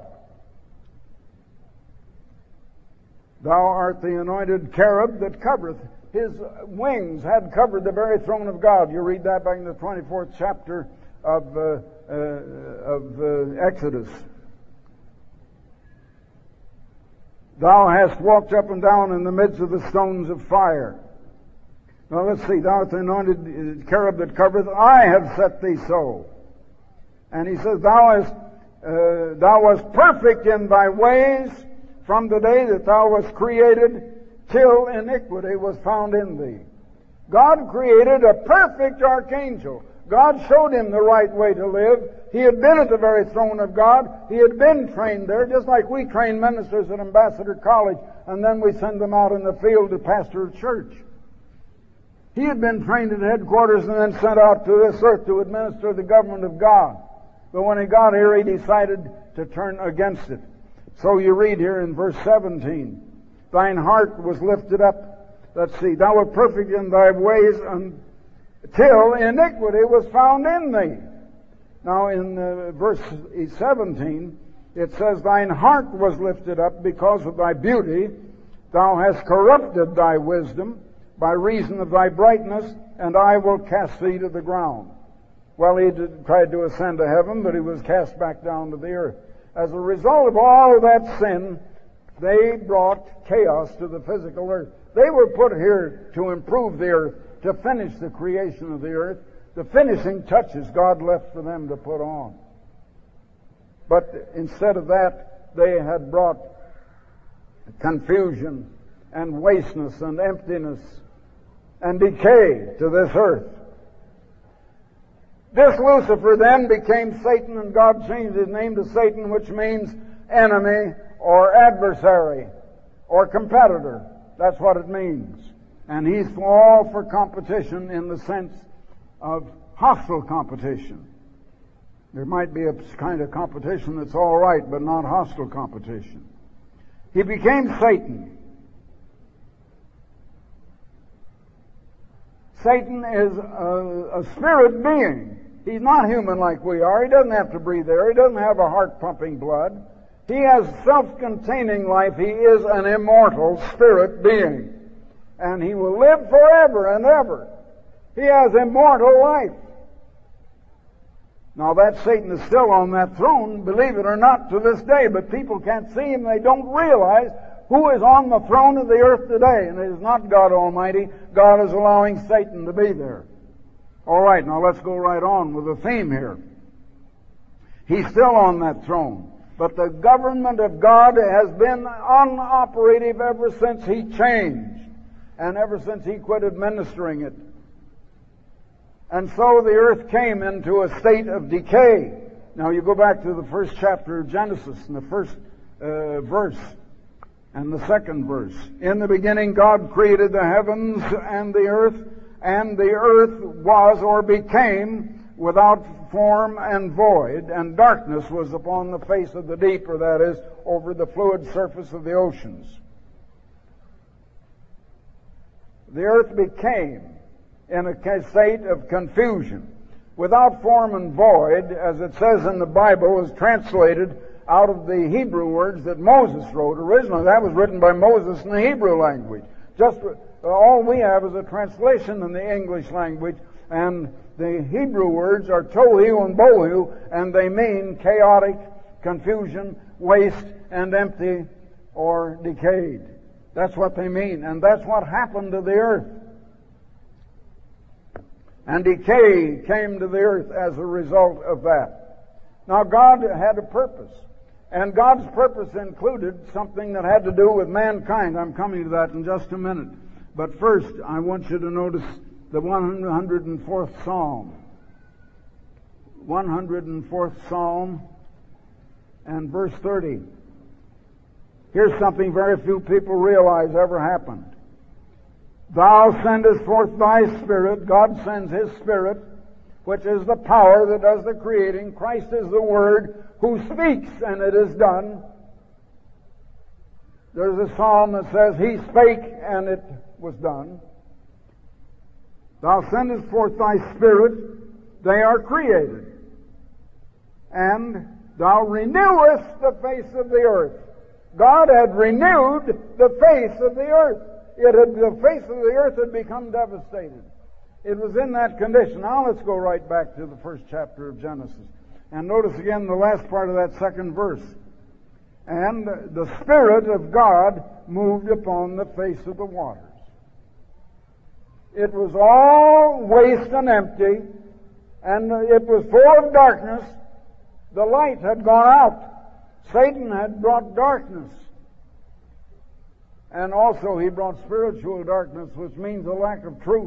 "Thou art the anointed cherub that covereth." His wings had covered the very throne of God. You read that back in the 24th chapter of Exodus. "Thou hast walked up and down in the midst of the stones of fire." Now let's see. "Thou art the anointed cherub that covereth. I have set thee so." And he says, thou wast perfect in thy ways from the day that thou wast created till iniquity was found in thee. God created a perfect archangel. God showed him the right way to live. He had been at the very throne of God. He had been trained there, just like we train ministers at Ambassador College, and then we send them out in the field to pastor a church. He had been trained at headquarters and then sent out to this earth to administer the government of God. But when he got here, he decided to turn against it. So you read here in verse 17, thine heart was lifted up. Let's see, thou wert perfect in thy ways until iniquity was found in thee. Now in verse 17, it says, thine heart was lifted up because of thy beauty. Thou hast corrupted thy wisdom by reason of thy brightness, and I will cast thee to the ground. Well, he tried to ascend to heaven, but he was cast back down to the earth. As a result of all of that sin, they brought chaos to the physical earth. They were put here to improve the earth, to finish the creation of the earth. The finishing touches God left for them to put on. But instead of that, they had brought confusion and wasteness and emptiness and decay to this earth. This Lucifer then became Satan, and God changed his name to Satan, which means enemy or adversary or competitor. That's what it means. And he's all for competition in the sense of hostile competition. There might be a kind of competition that's all right, but not hostile competition. He became Satan. Satan is a spirit being. He's not human like we are. He doesn't have to breathe air. He doesn't have a heart pumping blood. He has self-containing life. He is an immortal spirit being. And he will live forever and ever. He has immortal life. Now that Satan is still on that throne, believe it or not, to this day, but people can't see him. They don't realize who is on the throne of the earth today. And it is not God Almighty. God is allowing Satan to be there. All right, now let's go right on with the theme here. He's still on that throne. But the government of God has been unoperative ever since he changed. And ever since he quit administering it. And so the earth came into a state of decay. Now you go back to the first chapter of Genesis, and the first verse, and the second verse. In the beginning God created the heavens and the earth was or became without form and void, and darkness was upon the face of the deep, or that is, over the fluid surface of the oceans. The earth became in a state of confusion. Without form and void, as it says in the Bible, was translated out of the Hebrew words that Moses wrote. Originally, that was written by Moses in the Hebrew language. Just all we have is a translation in the English language, and the Hebrew words are tohu and bohu, and they mean chaotic, confusion, waste, and empty or decayed. That's what they mean, and that's what happened to the earth. And decay came to the earth as a result of that. Now God had a purpose, and God's purpose included something that had to do with mankind. I'm coming to that in just a minute. But first, I want you to notice the 104th Psalm. 104th Psalm and verse 30. Here's something very few people realize ever happened. Thou sendest forth thy Spirit. God sends His Spirit, which is the power that does the creating. Christ is the Word who speaks, and it is done. There's a psalm that says, He spake, and it was done. Thou sendest forth thy Spirit, they are created. And thou renewest the face of the earth. God had renewed the face of the earth. The face of the earth had become devastated. It was in that condition. Now let's go right back to the first chapter of Genesis. And notice again the last part of that second verse. And the Spirit of God moved upon the face of the waters. It was all waste and empty, and it was full of darkness, The light had gone out. Satan had brought darkness. And also he brought spiritual darkness, which means a lack of truth.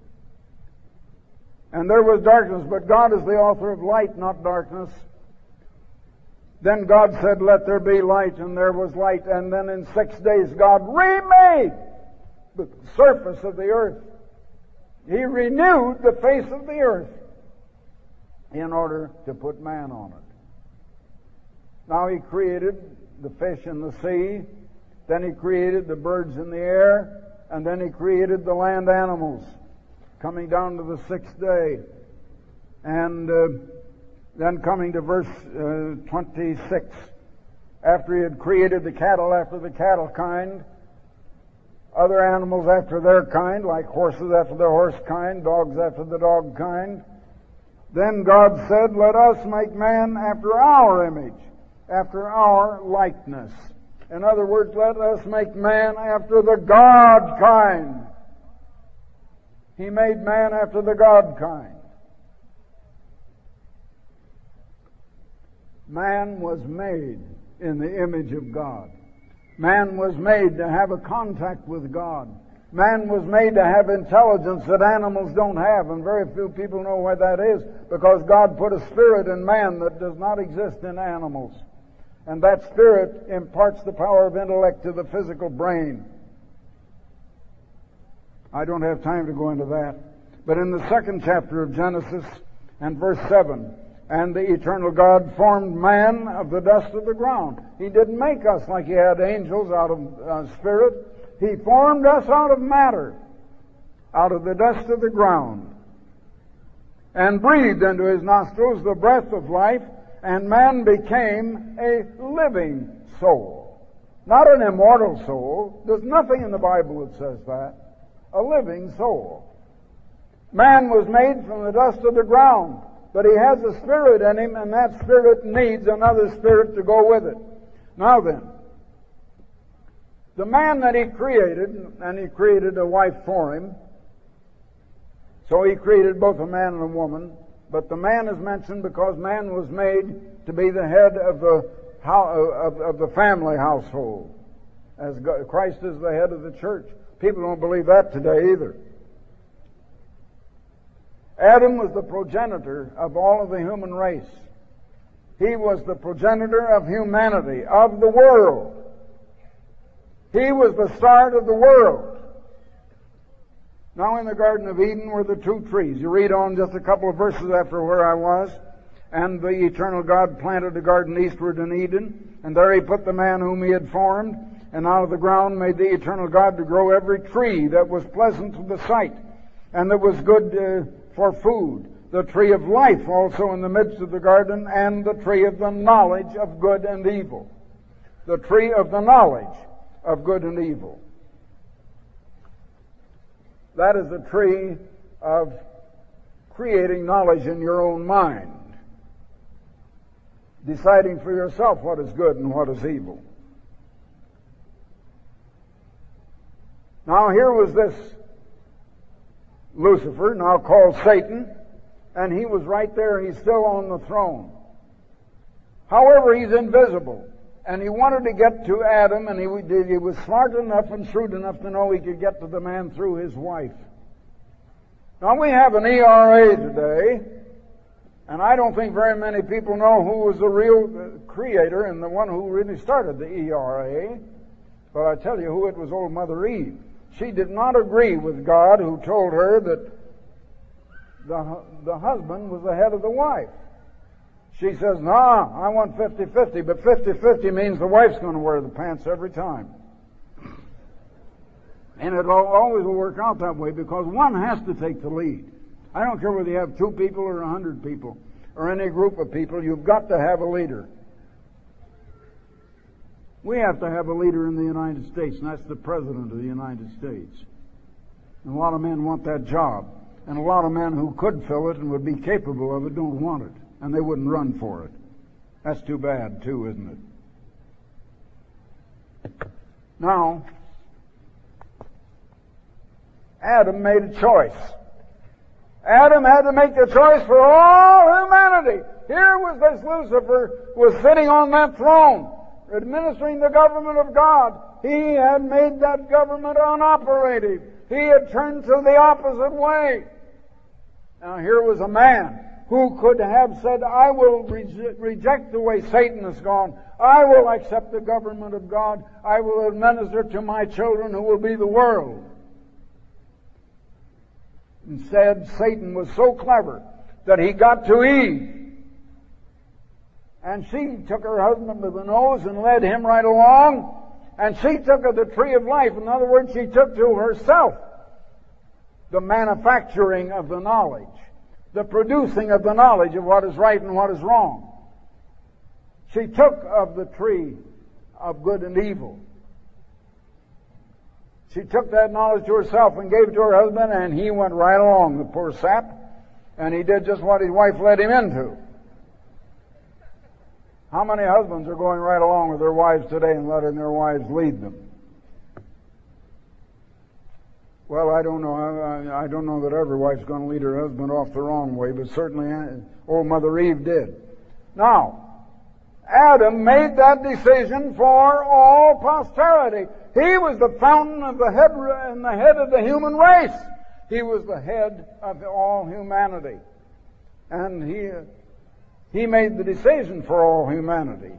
And there was darkness, but God is the author of light, not darkness. Then God said, "Let there be light," and there was light. And then in 6 days God remade the surface of the earth. He renewed the face of the earth in order to put man on it. Now He created the fish in the sea, then He created the birds in the air, and then He created the land animals, coming down to the 6th day. And then coming to verse 26, after He had created the cattle after the cattle kind, other animals after their kind, like horses after the horse kind, dogs after the dog kind, then God said, "Let us make man after our image, after our likeness." In other words, let us make man after the God kind. He made man after the God kind. Man was made in the image of God. Man was made to have a contact with God. Man was made to have intelligence that animals don't have, and very few people know why that is, because God put a spirit in man that does not exist in animals. And that spirit imparts the power of intellect to the physical brain. I don't have time to go into that. But in the 2nd chapter of Genesis and verse 7, "And the eternal God formed man of the dust of the ground." He didn't make us like He had angels out of spirit. He formed us out of matter, out of the dust of the ground, and breathed into his nostrils the breath of life, and man became a living soul. Not an immortal soul. There's nothing in the Bible that says that. A living soul. Man was made from the dust of the ground, but he has a spirit in him, and that spirit needs another spirit to go with it. Now then, the man that He created, and He created a wife for him, so He created both a man and a woman, but the man is mentioned because man was made to be the head of the family household, as Christ is the head of the church. People don't believe that today either. Adam was the progenitor of all of the human race. He was the progenitor of humanity, of the world. He was the start of the world. Now in the Garden of Eden were the 2 trees. You read on just a couple of verses after where I was. "And the eternal God planted a garden eastward in Eden, and there He put the man whom He had formed. And out of the ground made the eternal God to grow every tree that was pleasant to the sight, and that was good for food. The tree of life also in the midst of the garden, and the tree of the knowledge of good and evil." The tree of the knowledge of good and evil. That is the tree of creating knowledge in your own mind. Deciding for yourself what is good and what is evil. Now here was this Lucifer, now called Satan, and he was right there. He's still on the throne. However, he's invisible. And he wanted to get to Adam, and he was smart enough and shrewd enough to know he could get to the man through his wife. Now we have an ERA today, and I don't think very many people know who was the real creator and the one who really started the ERA. But I tell you who it was, old Mother Eve. She did not agree with God, who told her that the husband was the head of the wife. She says, "No, I want 50-50, but 50-50 means the wife's going to wear the pants every time." And it always will work out that way, because one has to take the lead. I don't care whether you have 2 people or 100 people or any group of people, you've got to have a leader. We have to have a leader in the United States, and that's the President of the United States. And a lot of men want that job. And a lot of men who could fill it and would be capable of it don't want it. And they wouldn't run for it. That's too bad, too, isn't it? Now, Adam made a choice. Adam had to make the choice for all humanity. humanity. Here was this Lucifer was sitting on that throne, administering the government of God. He had made that government unoperative. He had turned to the opposite way. Now here was a man who could have said, I will reject the way Satan has gone. I will accept the government of God. I will administer to my children who will be the world. Instead, Satan was so clever that he got to Eve. And she took her husband by the nose and led him right along. And she took of the tree of life. In other words, she took to herself the manufacturing of the knowledge, the producing of the knowledge of what is right and what is wrong. She took of the tree of good and evil. She took that knowledge to herself and gave it to her husband, and he went right along, the poor sap, and he did just what his wife led him into. How many husbands are going right along with their wives today and letting their wives lead them? Well, I don't know. I don't know that every wife's going to lead her husband off the wrong way, but certainly old Mother Eve did. Now, Adam made that decision for all posterity. He was the fountain of the head and the head of the human race. He was the head of all humanity. And he made the decision for all humanity.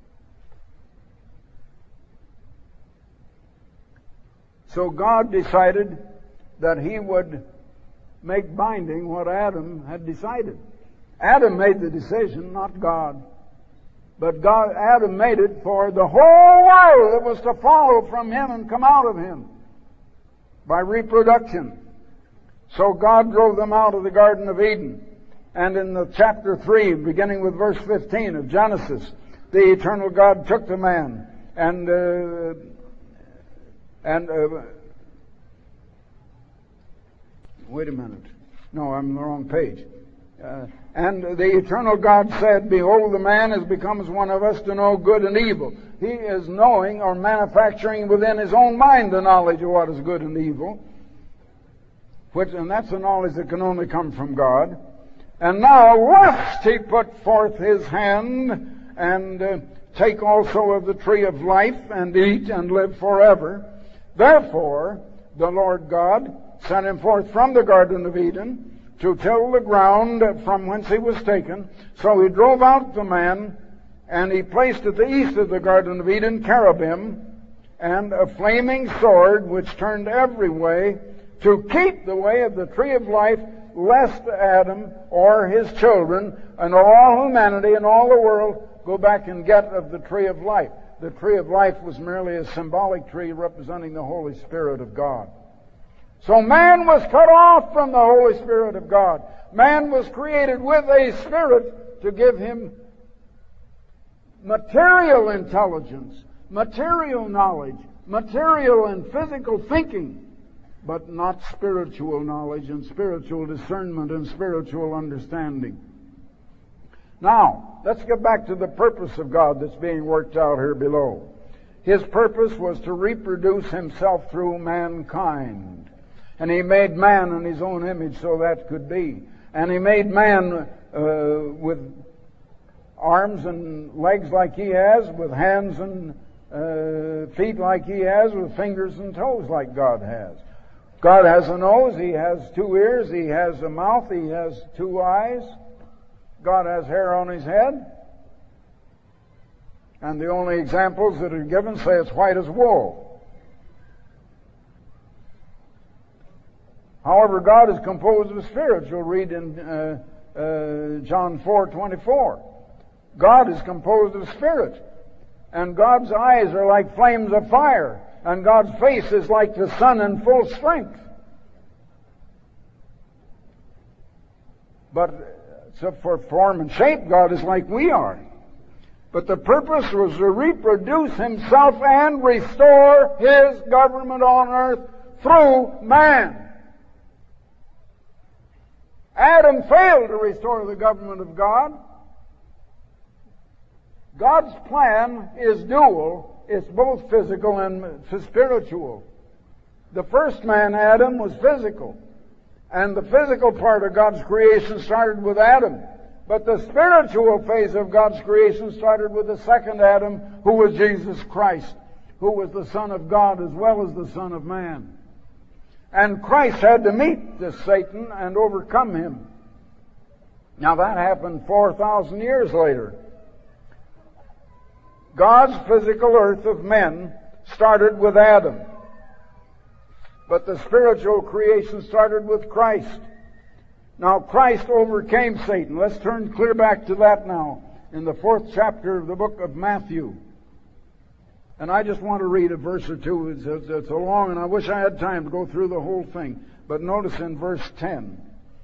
So God decided that He would make binding what Adam had decided. Adam made the decision, not God. But Adam made it for the whole world that was to follow from him and come out of him by reproduction. So God drove them out of the Garden of Eden. And in the chapter 3, beginning with verse 15 of Genesis, the eternal God took the man and wait a minute. No, I'm on the wrong page. And the eternal God said, Behold, the man has become as one of us to know good and evil. He is knowing or manufacturing within his own mind the knowledge of what is good and evil. And that's the knowledge that can only come from God. And now, lest he put forth his hand and take also of the tree of life and eat and live forever. Therefore, the Lord God sent him forth from the Garden of Eden to till the ground from whence he was taken. So he drove out the man, and he placed at the east of the Garden of Eden cherubim and a flaming sword which turned every way to keep the way of the tree of life, lest Adam or his children and all humanity and all the world go back and get of the tree of life. The tree of life was merely a symbolic tree representing the Holy Spirit of God. So man was cut off from the Holy Spirit of God. Man was created with a spirit to give him material intelligence, material knowledge, material and physical thinking, but not spiritual knowledge and spiritual discernment and spiritual understanding. Now, let's get back to the purpose of God that's being worked out here below. His purpose was to reproduce himself through mankind. And he made man in his own image so that could be. And he made man with arms and legs like he has, with hands and feet like he has, with fingers and toes like God has. God has a nose, he has 2 ears, he has a mouth, he has 2 eyes. God has hair on his head. And the only examples that are given say it's white as wool. However, God is composed of spirits. You'll read in John 4:24. God is composed of spirit. And God's eyes are like flames of fire. And God's face is like the sun in full strength. But except for form and shape, God is like we are. But the purpose was to reproduce himself and restore his government on earth through man. Adam failed to restore the government of God. God's plan is dual. It's both physical and spiritual. The first man, Adam, was physical. And the physical part of God's creation started with Adam. But the spiritual phase of God's creation started with the second Adam, who was Jesus Christ, who was the Son of God as well as the Son of Man. And Christ had to meet this Satan and overcome him. Now that happened 4,000 years later. God's physical earth of men started with Adam. But the spiritual creation started with Christ. Now Christ overcame Satan. Let's turn clear back to that now in the 4th chapter of the book of Matthew. And I just want to read a verse or two. It's so long, and I wish I had time to go through the whole thing. But notice in verse 10,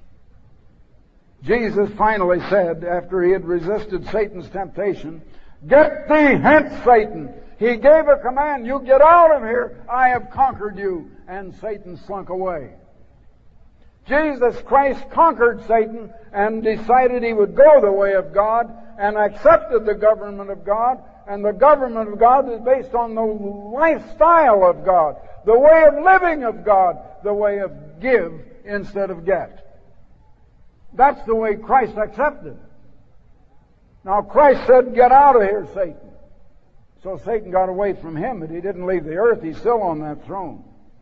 Jesus finally said, after he had resisted Satan's temptation, "Get thee hence, Satan." He gave a command, "You get out of here. I have conquered you." And Satan slunk away. Jesus Christ conquered Satan and decided he would go the way of God and accepted the government of God. And the government of God is based on the lifestyle of God, the way of living of God, the way of give instead of get. That's the way Christ accepted. Now Christ said, "Get out of here, Satan." So Satan got away from him, but he didn't leave the earth. He's still on that throne.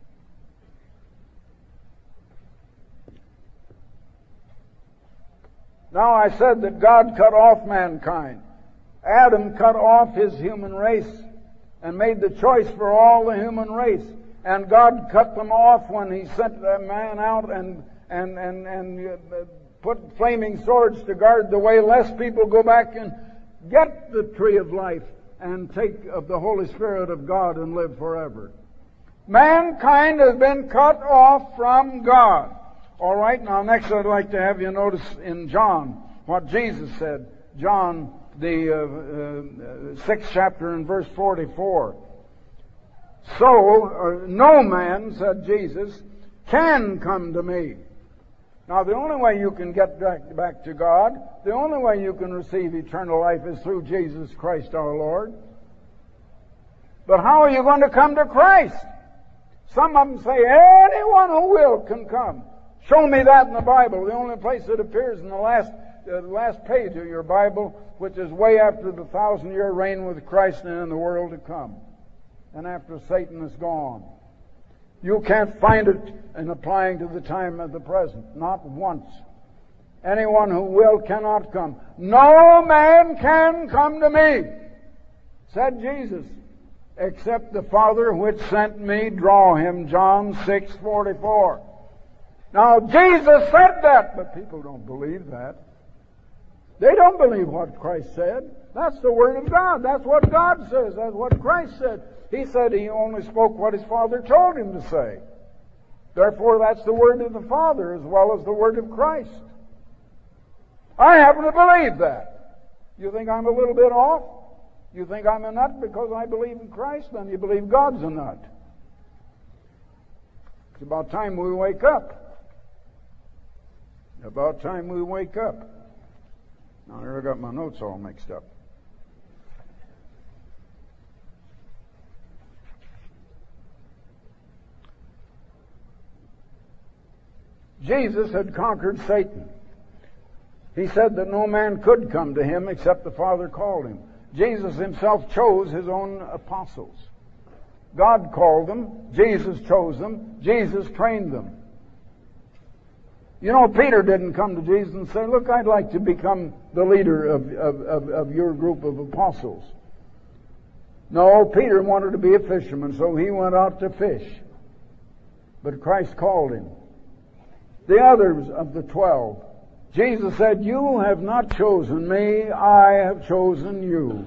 Now I said that God cut off mankind. Adam cut off his human race and made the choice for all the human race. And God cut them off when he sent a man out and put flaming swords to guard the way, lest people go back and get the tree of life and take of the Holy Spirit of God and live forever. Mankind has been cut off from God. All right, now next I'd like to have you notice in John what Jesus said. John, the 6th chapter and verse 44. So, no man, said Jesus, can come to me. Now the only way you can get back to God, the only way you can receive eternal life is through Jesus Christ our Lord. But how are you going to come to Christ? Some of them say, anyone who will can come. Show me that in the Bible. The only place it appears in the last page of your Bible, which is way after the 1,000-year reign with Christ and in the world to come, and after Satan is gone. You can't find it in applying to the time of the present. Not once. Anyone who will cannot come. No man can come to me, said Jesus, except the Father which sent me draw him. John 6:44. Now Jesus said that, but people don't believe that. They don't believe what Christ said. That's the Word of God. That's what God says. That's what Christ said. He said he only spoke what his Father told him to say. Therefore, that's the Word of the Father as well as the Word of Christ. I happen to believe that. You think I'm a little bit off? You think I'm a nut because I believe in Christ? Then you believe God's a nut. It's about time we wake up. About time we wake up. Now, here I got my notes all mixed up. Jesus had conquered Satan. He said that no man could come to him except the Father called him. Jesus himself chose his own apostles. God called them. Jesus chose them. Jesus trained them. You know, Peter didn't come to Jesus and say, look, I'd like to become the leader of your group of apostles. No, Peter wanted to be a fisherman, so he went out to fish. But Christ called him. The others of the 12, Jesus said, you have not chosen me, I have chosen you.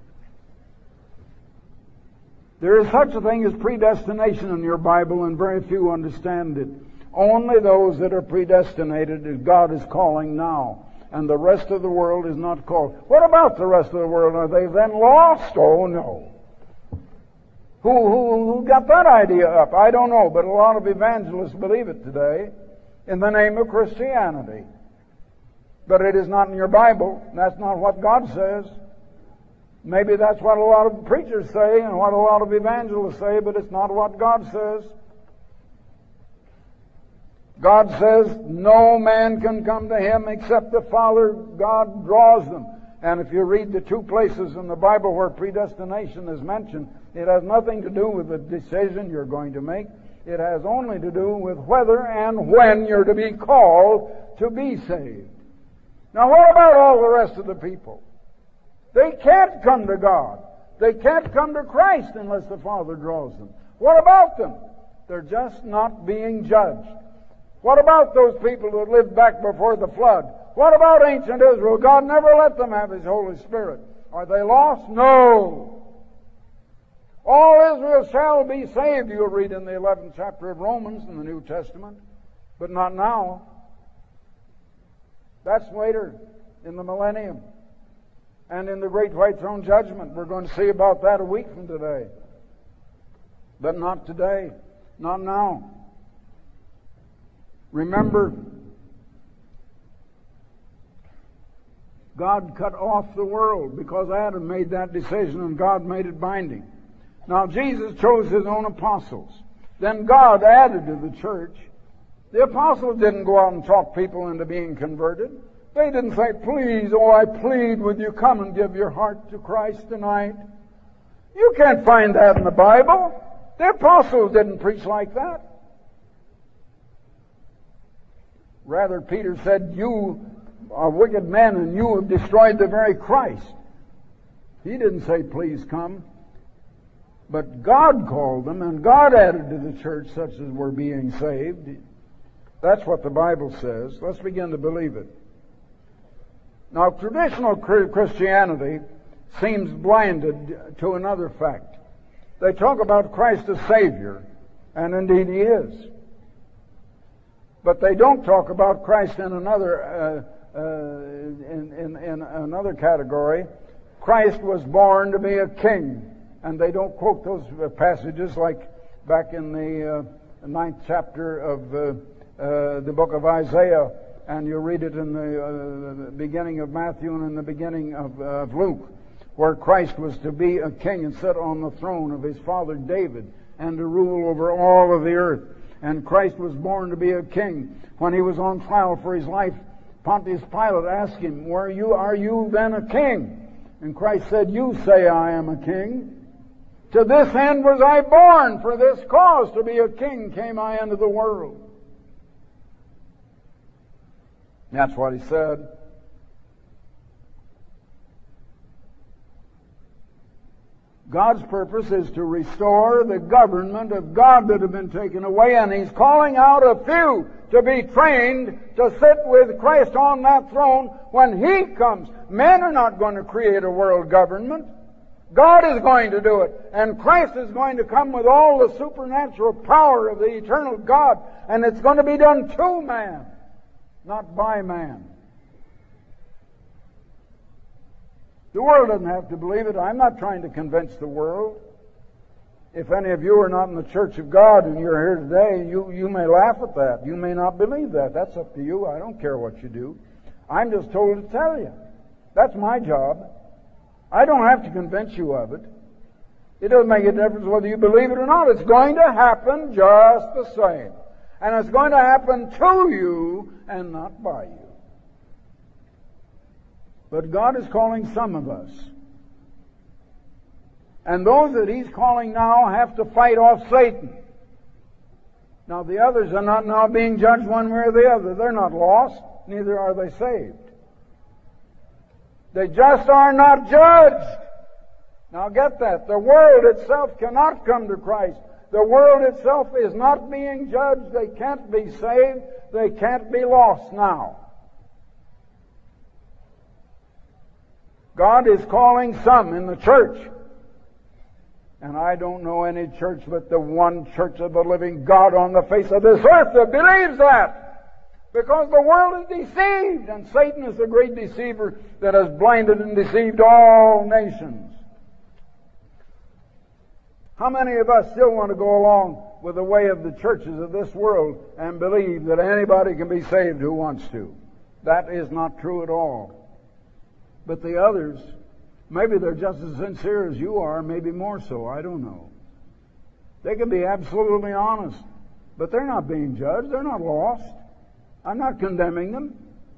There is such a thing as predestination in your Bible, and very few understand it. Only those that are predestinated as God is calling now. And the rest of the world is not called. What about the rest of the world? Are they then lost? Oh, no. Who got that idea up? I don't know, but a lot of evangelists believe it today in the name of Christianity. But it is not in your Bible. That's not what God says. Maybe that's what a lot of preachers say and what a lot of evangelists say, but it's not what God says. God says no man can come to Him except the Father God draws them. And if you read the two places in the Bible where predestination is mentioned, it has nothing to do with the decision you're going to make. It has only to do with whether and when you're to be called to be saved. Now what about all the rest of the people? They can't come to God. They can't come to Christ unless the Father draws them. What about them? They're just not being judged. What about those people that lived back before the flood? What about ancient Israel? God never let them have His Holy Spirit. Are they lost? No. All Israel shall be saved, you'll read in the 11th chapter of Romans in the New Testament. But not now. That's later, in the millennium. And in the great white throne judgment. We're going to see about that a week from today. But not today. Not now. Remember, God cut off the world because Adam made that decision and God made it binding. Now Jesus chose His own apostles. Then God added to the church. The apostles didn't go out and talk people into being converted. They didn't say, please, oh, I plead with you, come and give your heart to Christ tonight. You can't find that in the Bible. The apostles didn't preach like that. Rather, Peter said, you are wicked men and you have destroyed the very Christ. He didn't say, please come. But God called them and God added to the church such as were being saved. That's what the Bible says. Let's begin to believe it. Now, traditional Christianity seems blinded to another fact. They talk about Christ as Savior, and indeed He is. But they don't talk about Christ in another in another category. Christ was born to be a king, and they don't quote those passages like back in the 9th chapter of the book of Isaiah, and you read it in the beginning of Matthew and in the beginning of Luke, where Christ was to be a king and sit on the throne of his father David and to rule over all of the earth. And Christ was born to be a king. When He was on trial for His life, Pontius Pilate asked Him, are you then a king? And Christ said, you say I am a king. To this end was I born, for this cause, to be a king came I into the world. That's what He said. God's purpose is to restore the government of God that had been taken away, and He's calling out a few to be trained to sit with Christ on that throne when He comes. Men are not going to create a world government. God is going to do it. And Christ is going to come with all the supernatural power of the eternal God, and it's going to be done to man, not by man. The world doesn't have to believe it. I'm not trying to convince the world. If any of you are not in the church of God and you're here today, you may laugh at that. You may not believe that. That's up to you. I don't care what you do. I'm just told to tell you. That's my job. I don't have to convince you of it. It doesn't make a difference whether you believe it or not. It's going to happen just the same. And it's going to happen to you and not by you. But God is calling some of us. And those that He's calling now have to fight off Satan. Now the others are not now being judged one way or the other. They're not lost, neither are they saved. They just are not judged. Now get that. The world itself cannot come to Christ. The world itself is not being judged. They can't be saved. They can't be lost now. God is calling some in the church. And I don't know any church but the one church of the living God on the face of this earth that believes that. Because the world is deceived, and Satan is the great deceiver that has blinded and deceived all nations. How many of us still want to go along with the way of the churches of this world and believe that anybody can be saved who wants to? That is not true at all. But the others, maybe they're just as sincere as you are, maybe more so, I don't know. They can be absolutely honest. But they're not being judged. They're not lost. I'm not condemning them.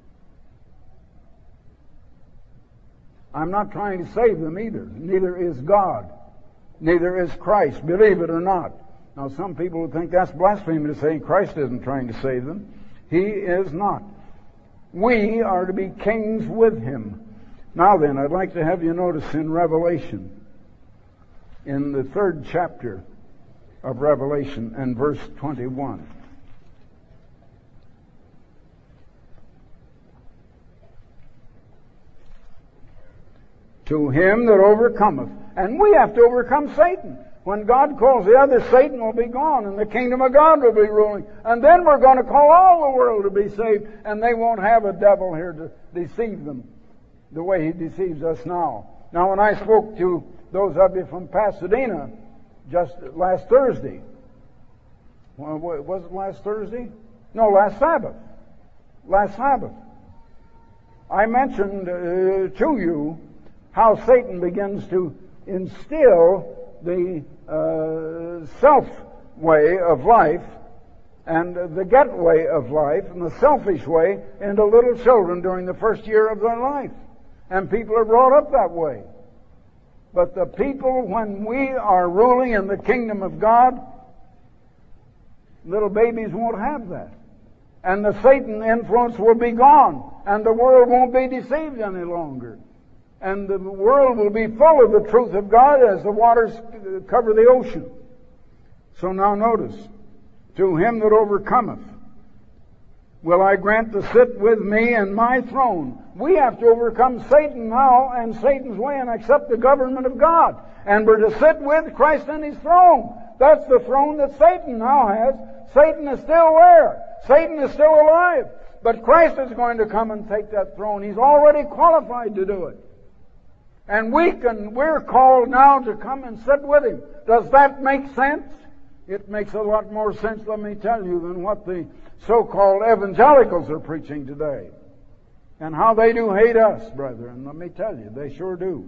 I'm not trying to save them either. Neither is God. Neither is Christ, believe it or not. Now, some people would think that's blasphemy to say Christ isn't trying to save them. He is not. We are to be kings with Him. Now then, I'd like to have you notice in Revelation, in the 3rd chapter of Revelation and verse 21. To him that overcometh. And we have to overcome Satan. When God calls the other, Satan will be gone, and the kingdom of God will be ruling. And then we're going to call all the world to be saved, and they won't have a devil here to deceive them the way he deceives us now. Now, when I spoke to those of you from Pasadena just last Thursday, well, was it last Thursday? No, last Sabbath. Last Sabbath. I mentioned to you how Satan begins to instill the self way of life and the get way of life and the selfish way into little children during the first year of their life. And people are brought up that way. But the people, when we are ruling in the kingdom of God, little babies won't have that. And the Satan influence will be gone. And the world won't be deceived any longer. And the world will be full of the truth of God as the waters cover the ocean. So now notice, to him that overcometh will I grant to sit with me in my throne. We have to overcome Satan now and Satan's way and accept the government of God. And we're to sit with Christ in His throne. That's the throne that Satan now has. Satan is still there. Satan is still alive. But Christ is going to come and take that throne. He's already qualified to do it. And we're called now to come and sit with Him. Does that make sense? It makes a lot more sense, let me tell you, than what the so-called evangelicals are preaching today. And how they do hate us, brethren. Let me tell you, they sure do.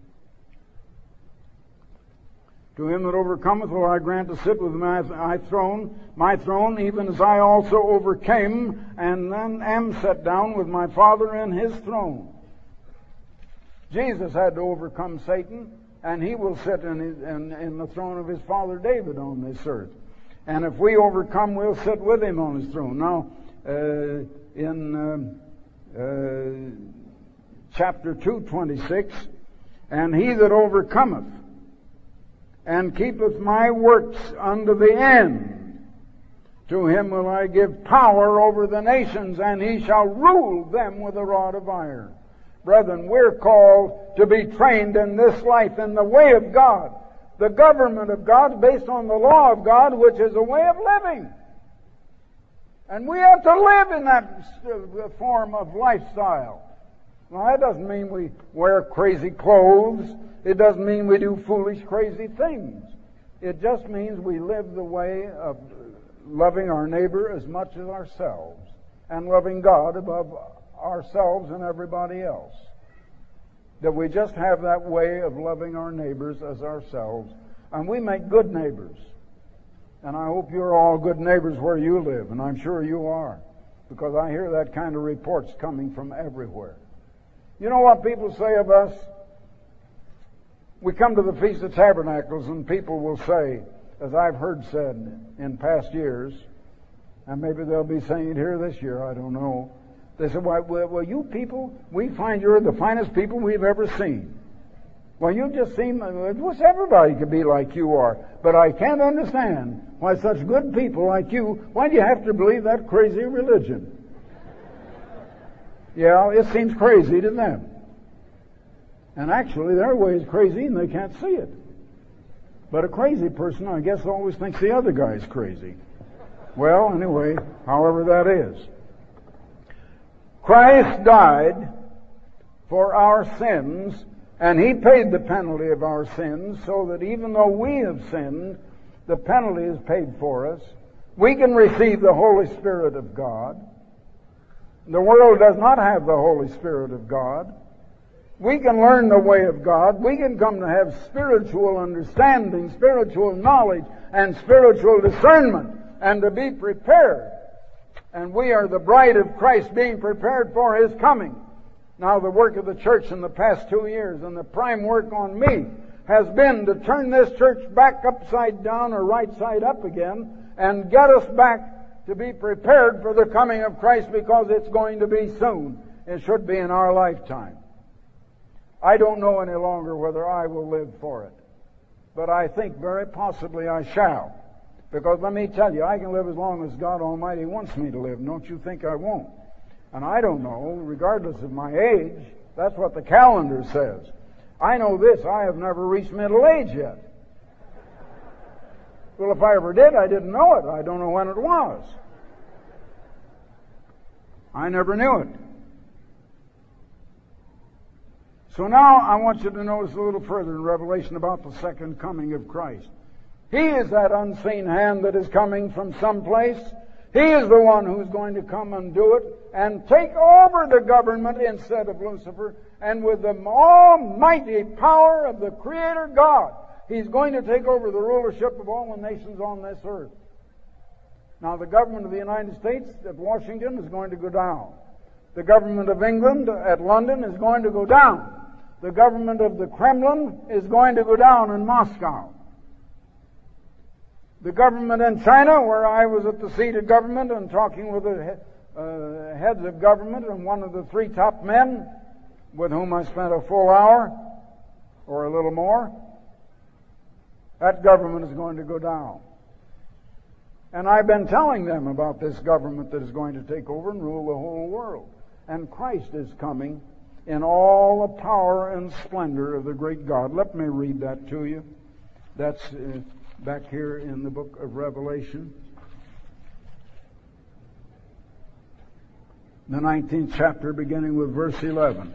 To him that overcometh will I grant to sit with my throne, even as I also overcame, and then am set down with my Father in His throne. Jesus had to overcome Satan, and He will sit in the throne of His father David on this earth. And if we overcome, we'll sit with Him on His throne. Now, in chapter 2:26, and he that overcometh and keepeth my works unto the end, to him will I give power over the nations, and he shall rule them with a rod of iron. Brethren, we're called to be trained in this life in the way of God. The government of God based on the law of God, which is a way of living. And we have to live in that form of lifestyle. Now, that doesn't mean we wear crazy clothes. It doesn't mean we do foolish, crazy things. It just means we live the way of loving our neighbor as much as ourselves, and loving God above ourselves and everybody else. That we just have that way of loving our neighbors as ourselves, and we make good neighbors. And I hope you're all good neighbors where you live, and I'm sure you are, because I hear that kind of reports coming from everywhere. You know what people say of us? We come to the Feast of Tabernacles, and people will say, as I've heard said in past years, and maybe they'll be saying it here this year, I don't know. They said, well, you people, we find you're the finest people we've ever seen. Well, you just seem, wish everybody could be like you are. But I can't understand why such good people like you, why do you have to believe that crazy religion? Yeah, it seems crazy to them. And actually, their way is crazy and they can't see it. But a crazy person, I guess, always thinks the other guy's crazy. Well, anyway, however that is. Christ died for our sins, and He paid the penalty of our sins, so that even though we have sinned, the penalty is paid for us. We can receive the Holy Spirit of God. The world does not have the Holy Spirit of God. We can learn the way of God. We can come to have spiritual understanding, spiritual knowledge, and spiritual discernment. and to be prepared. And we are the bride of Christ being prepared for His coming. Now, the work of the church in the past 2 years, and the prime work on me, has been to turn this church back upside down or right side up again and get us back to be prepared for the coming of Christ, because it's going to be soon. It should be in our lifetime. I don't know any longer whether I will live for it, but I think very possibly I shall. Because let me tell you, I can live as long as God Almighty wants me to live. Don't you think I won't? And I don't know, regardless of my age. That's what the calendar says. I know this, I have never reached middle age yet. Well, if I ever did, I didn't know it. I don't know when it was. I never knew it. So now I want you to notice a little further in Revelation about the second coming of Christ. He is that unseen hand that is coming from someplace. He is the one who's going to come and do it and take over the government instead of Lucifer. And with the almighty power of the Creator God, He's going to take over the rulership of all the nations on this earth. Now, the government of the United States at Washington is going to go down. The government of England at London is going to go down. The government of the Kremlin is going to go down in Moscow. The government in China, where I was at the seat of government and talking with the heads of government and one of the three top men with whom I spent a full hour or a little more, that government is going to go down. And I've been telling them about this government that is going to take over and rule the whole world. And Christ is coming in all the power and splendor of the great God. Let me read that to you. That's back here in the book of Revelation, the 19th chapter, beginning with verse 11.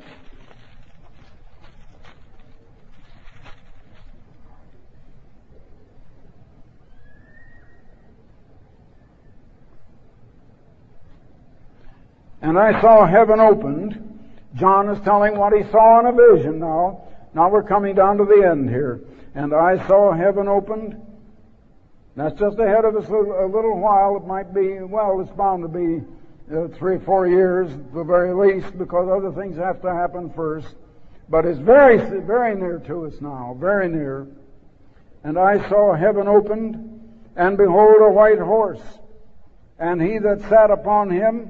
And I saw heaven opened. John is telling what he saw in a vision now. Now we're coming down to the end here. And I saw heaven opened. That's just ahead of us a little while. It might be, well, it's bound to be 3 or 4 years at the very least, because other things have to happen first. But it's very, very near to us now, very near. And I saw heaven opened, and behold, a white horse. And he that sat upon him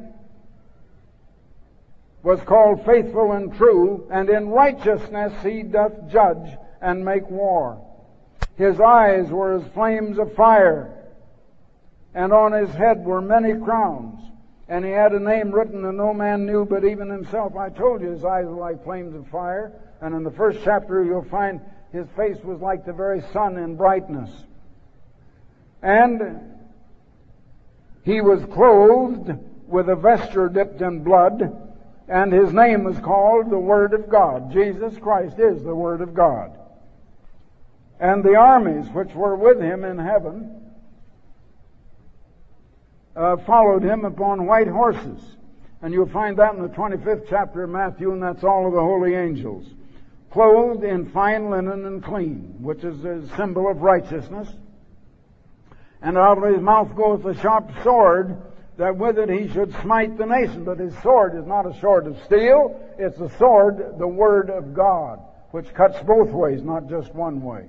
was called Faithful and True, and in righteousness he doth judge and make war. His eyes were as flames of fire, and on his head were many crowns. And he had a name written that no man knew but even himself. I told you his eyes were like flames of fire. And in the first chapter you'll find his face was like the very sun in brightness. And he was clothed with a vesture dipped in blood, and his name was called the Word of God. Jesus Christ is the Word of God. And the armies which were with him in heaven followed him upon white horses. And you'll find that in the 25th chapter of Matthew, and that's all of the holy angels. Clothed in fine linen and clean, which is a symbol of righteousness. And out of his mouth goeth a sharp sword, that with it he should smite the nation. But his sword is not a sword of steel, it's a sword, the Word of God, which cuts both ways, not just one way.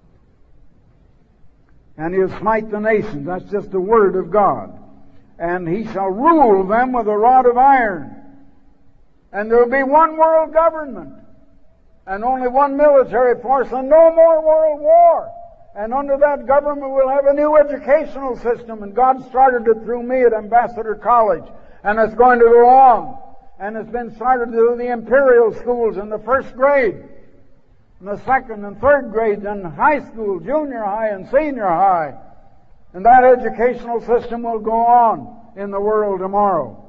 And he'll smite the nations. That's just the Word of God. And he shall rule them with a rod of iron. And there will be one world government, and only one military force, and no more world war. And under that government we'll have a new educational system, and God started it through me at Ambassador College, and it's going to go on. And it's been started through the imperial schools in the first grade, in the second and third grades, in high school, junior high, and senior high. And that educational system will go on in the world tomorrow.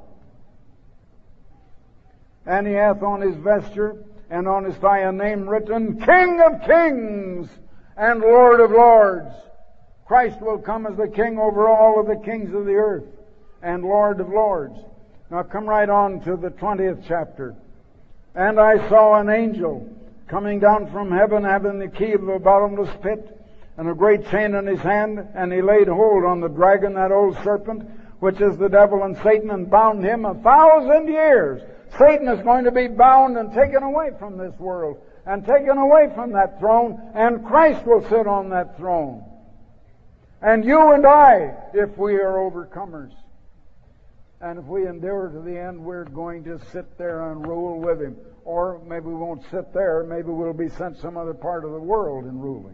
And he hath on his vesture and on his thigh a name written, King of Kings and Lord of Lords. Christ will come as the King over all of the kings of the earth and Lord of Lords. Now come right on to the 20th chapter. And I saw an angel coming down from heaven, having the key of the bottomless pit, and a great chain in his hand, and he laid hold on the dragon, that old serpent, which is the devil and Satan, and bound him 1,000 years. Satan is going to be bound and taken away from this world, and taken away from that throne, and Christ will sit on that throne. And you and I, if we are overcomers, and if we endure to the end, we're going to sit there and rule with Him. Or maybe we won't sit there, maybe we'll be sent some other part of the world in ruling.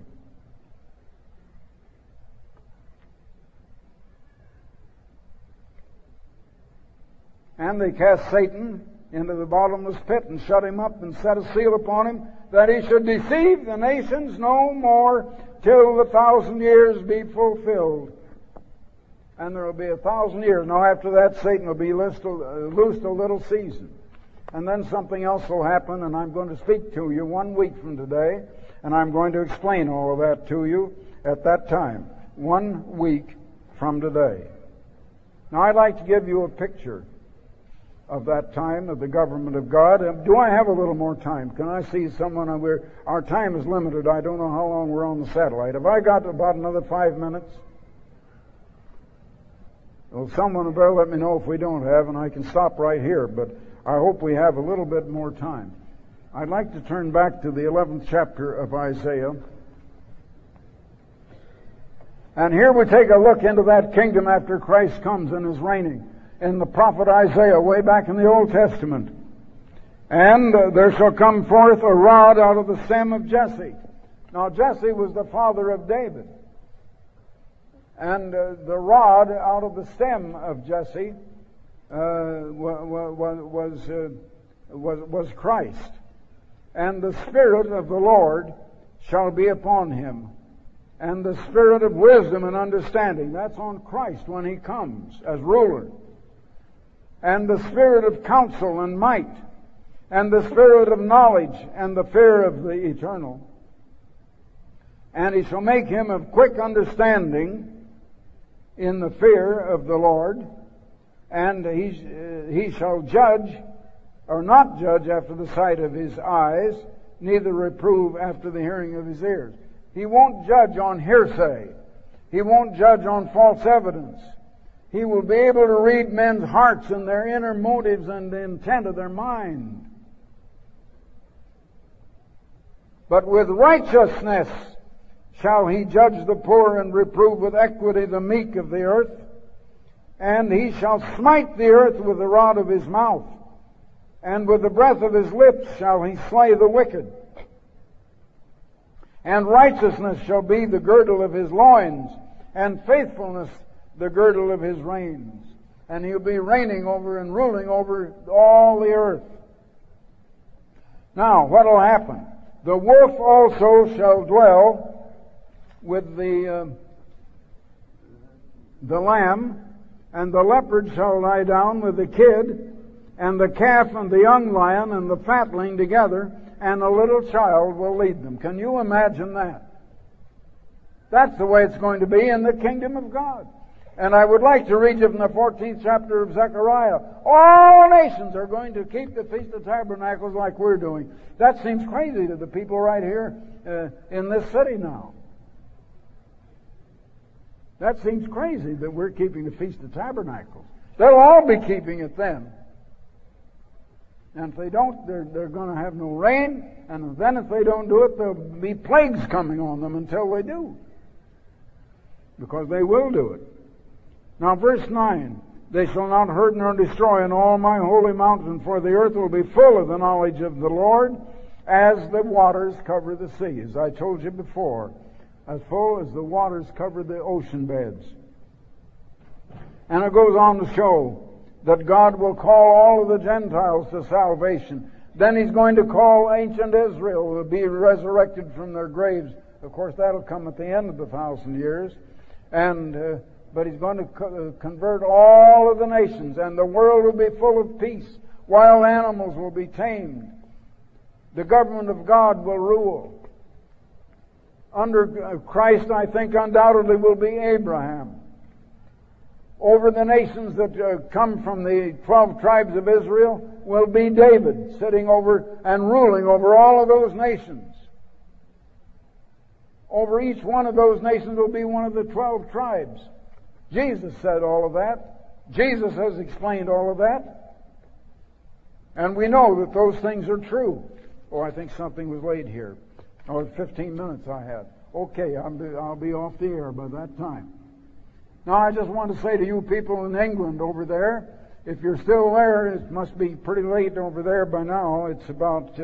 And they cast Satan into the bottomless pit and shut him up and set a seal upon him, that he should deceive the nations no more till the 1,000 years be fulfilled. And there will be 1,000 years. Now after that, Satan will be loosed a little season. And then something else will happen, and I'm going to speak to you 1 week from today, and I'm going to explain all of that to you at that time. 1 week from today. Now I'd like to give you a picture of that time of the government of God. Do I have a little more time? Can I see someone? Our time is limited. I don't know how long we're on the satellite. Have I got about another 5 minutes? Well, someone will better let me know if we don't have, and I can stop right here, but I hope we have a little bit more time. I'd like to turn back to the 11th chapter of Isaiah. And here we take a look into that kingdom after Christ comes and is reigning. In the prophet Isaiah, way back in the Old Testament. And there shall come forth a rod out of the stem of Jesse. Now Jesse was the father of David. And the rod out of the stem of Jesse was Christ. And the Spirit of the Lord shall be upon him. And the Spirit of wisdom and understanding. That's on Christ when He comes as ruler. And the Spirit of counsel and might, and the Spirit of knowledge, and the fear of the eternal. And He shall make him of quick understanding in the fear of the Lord, and he shall judge, or not judge after the sight of his eyes, neither reprove after the hearing of his ears. He won't judge on hearsay. He won't judge on false evidence. He will be able to read men's hearts and their inner motives and the intent of their mind. But with righteousness shall He judge the poor and reprove with equity the meek of the earth. And He shall smite the earth with the rod of His mouth. And with the breath of His lips shall He slay the wicked. And righteousness shall be the girdle of His loins, and faithfulness the girdle of His reins. And He'll be reigning over and ruling over all the earth. Now, what will happen? The wolf also shall dwell with the lamb, and the leopard shall lie down with the kid, and the calf and the young lion and the fatling together, and a little child will lead them. Can you imagine that? That's the way it's going to be in the kingdom of God. And I would like to read you from the 14th chapter of Zechariah. All nations are going to keep the Feast of Tabernacles like we're doing. That seems crazy to the people right here in this city now. That seems crazy that we're keeping the Feast of Tabernacles. They'll all be keeping it then. And if they don't, they're going to have no rain. And then if they don't do it, there'll be plagues coming on them until they do. Because they will do it. Now verse 9, they shall not hurt nor destroy in all my holy mountain, for the earth will be full of the knowledge of the Lord, as the waters cover the sea. As I told you before, as full as the waters cover the ocean beds. And it goes on to show that God will call all of the Gentiles to salvation. Then He's going to call ancient Israel to be resurrected from their graves. Of course, that'll come at the end of the 1,000 years. But He's going to convert all of the nations, and the world will be full of peace. Wild animals will be tamed. The government of God will rule. Under Christ, I think, undoubtedly will be Abraham. Over the nations that come from the 12 tribes of Israel will be David, sitting over and ruling over all of those nations. Over each one of those nations will be one of the 12 tribes. Jesus said all of that. Jesus has explained all of that. And we know that those things are true. Oh, I think something was late here. Oh, 15 minutes I had. Okay, I'll be off the air by that time. Now, I just want to say to you people in England over there, if you're still there, it must be pretty late over there by now. It's about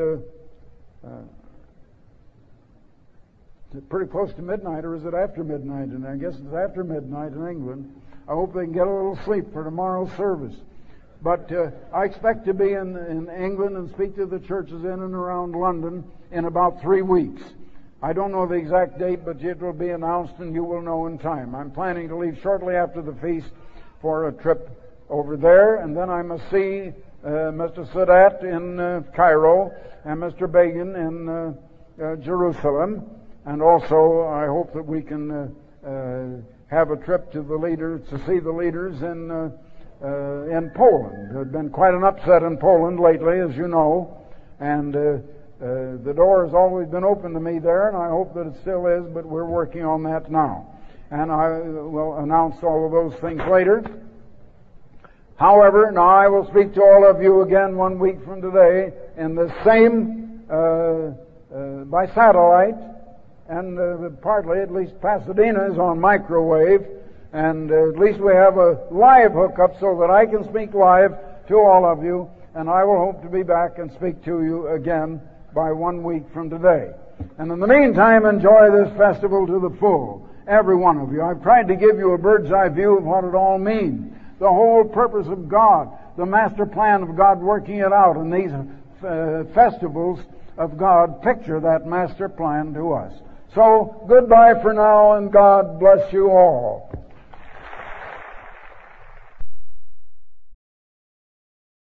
pretty close to midnight, or is it after midnight? And I guess it's after midnight in England. I hope they can get a little sleep for tomorrow's service. But I expect to be in England and speak to the churches in and around London in about 3 weeks. I don't know the exact date, but it will be announced and you will know in time. I'm planning to leave shortly after the feast for a trip over there, and then I must see Mr. Sadat in Cairo and Mr. Begin in Jerusalem. And also, I hope that we can have a trip to see the leaders in Poland. There's been quite an upset in Poland lately, as you know, and the door has always been open to me there, and I hope that it still is, but we're working on that now. And I will announce all of those things later. However, now I will speak to all of you again 1 week from today in the same, by satellite, and partly, at least Pasadena is on microwave, and at least we have a live hookup so that I can speak live to all of you, and I will hope to be back and speak to you again by 1 week from today. And in the meantime, enjoy this festival to the full, every one of you. I've tried to give you a bird's eye view of what it all means, the whole purpose of God, the master plan of God working it out, and these festivals of God picture that master plan to us. So, goodbye for now, and God bless you all.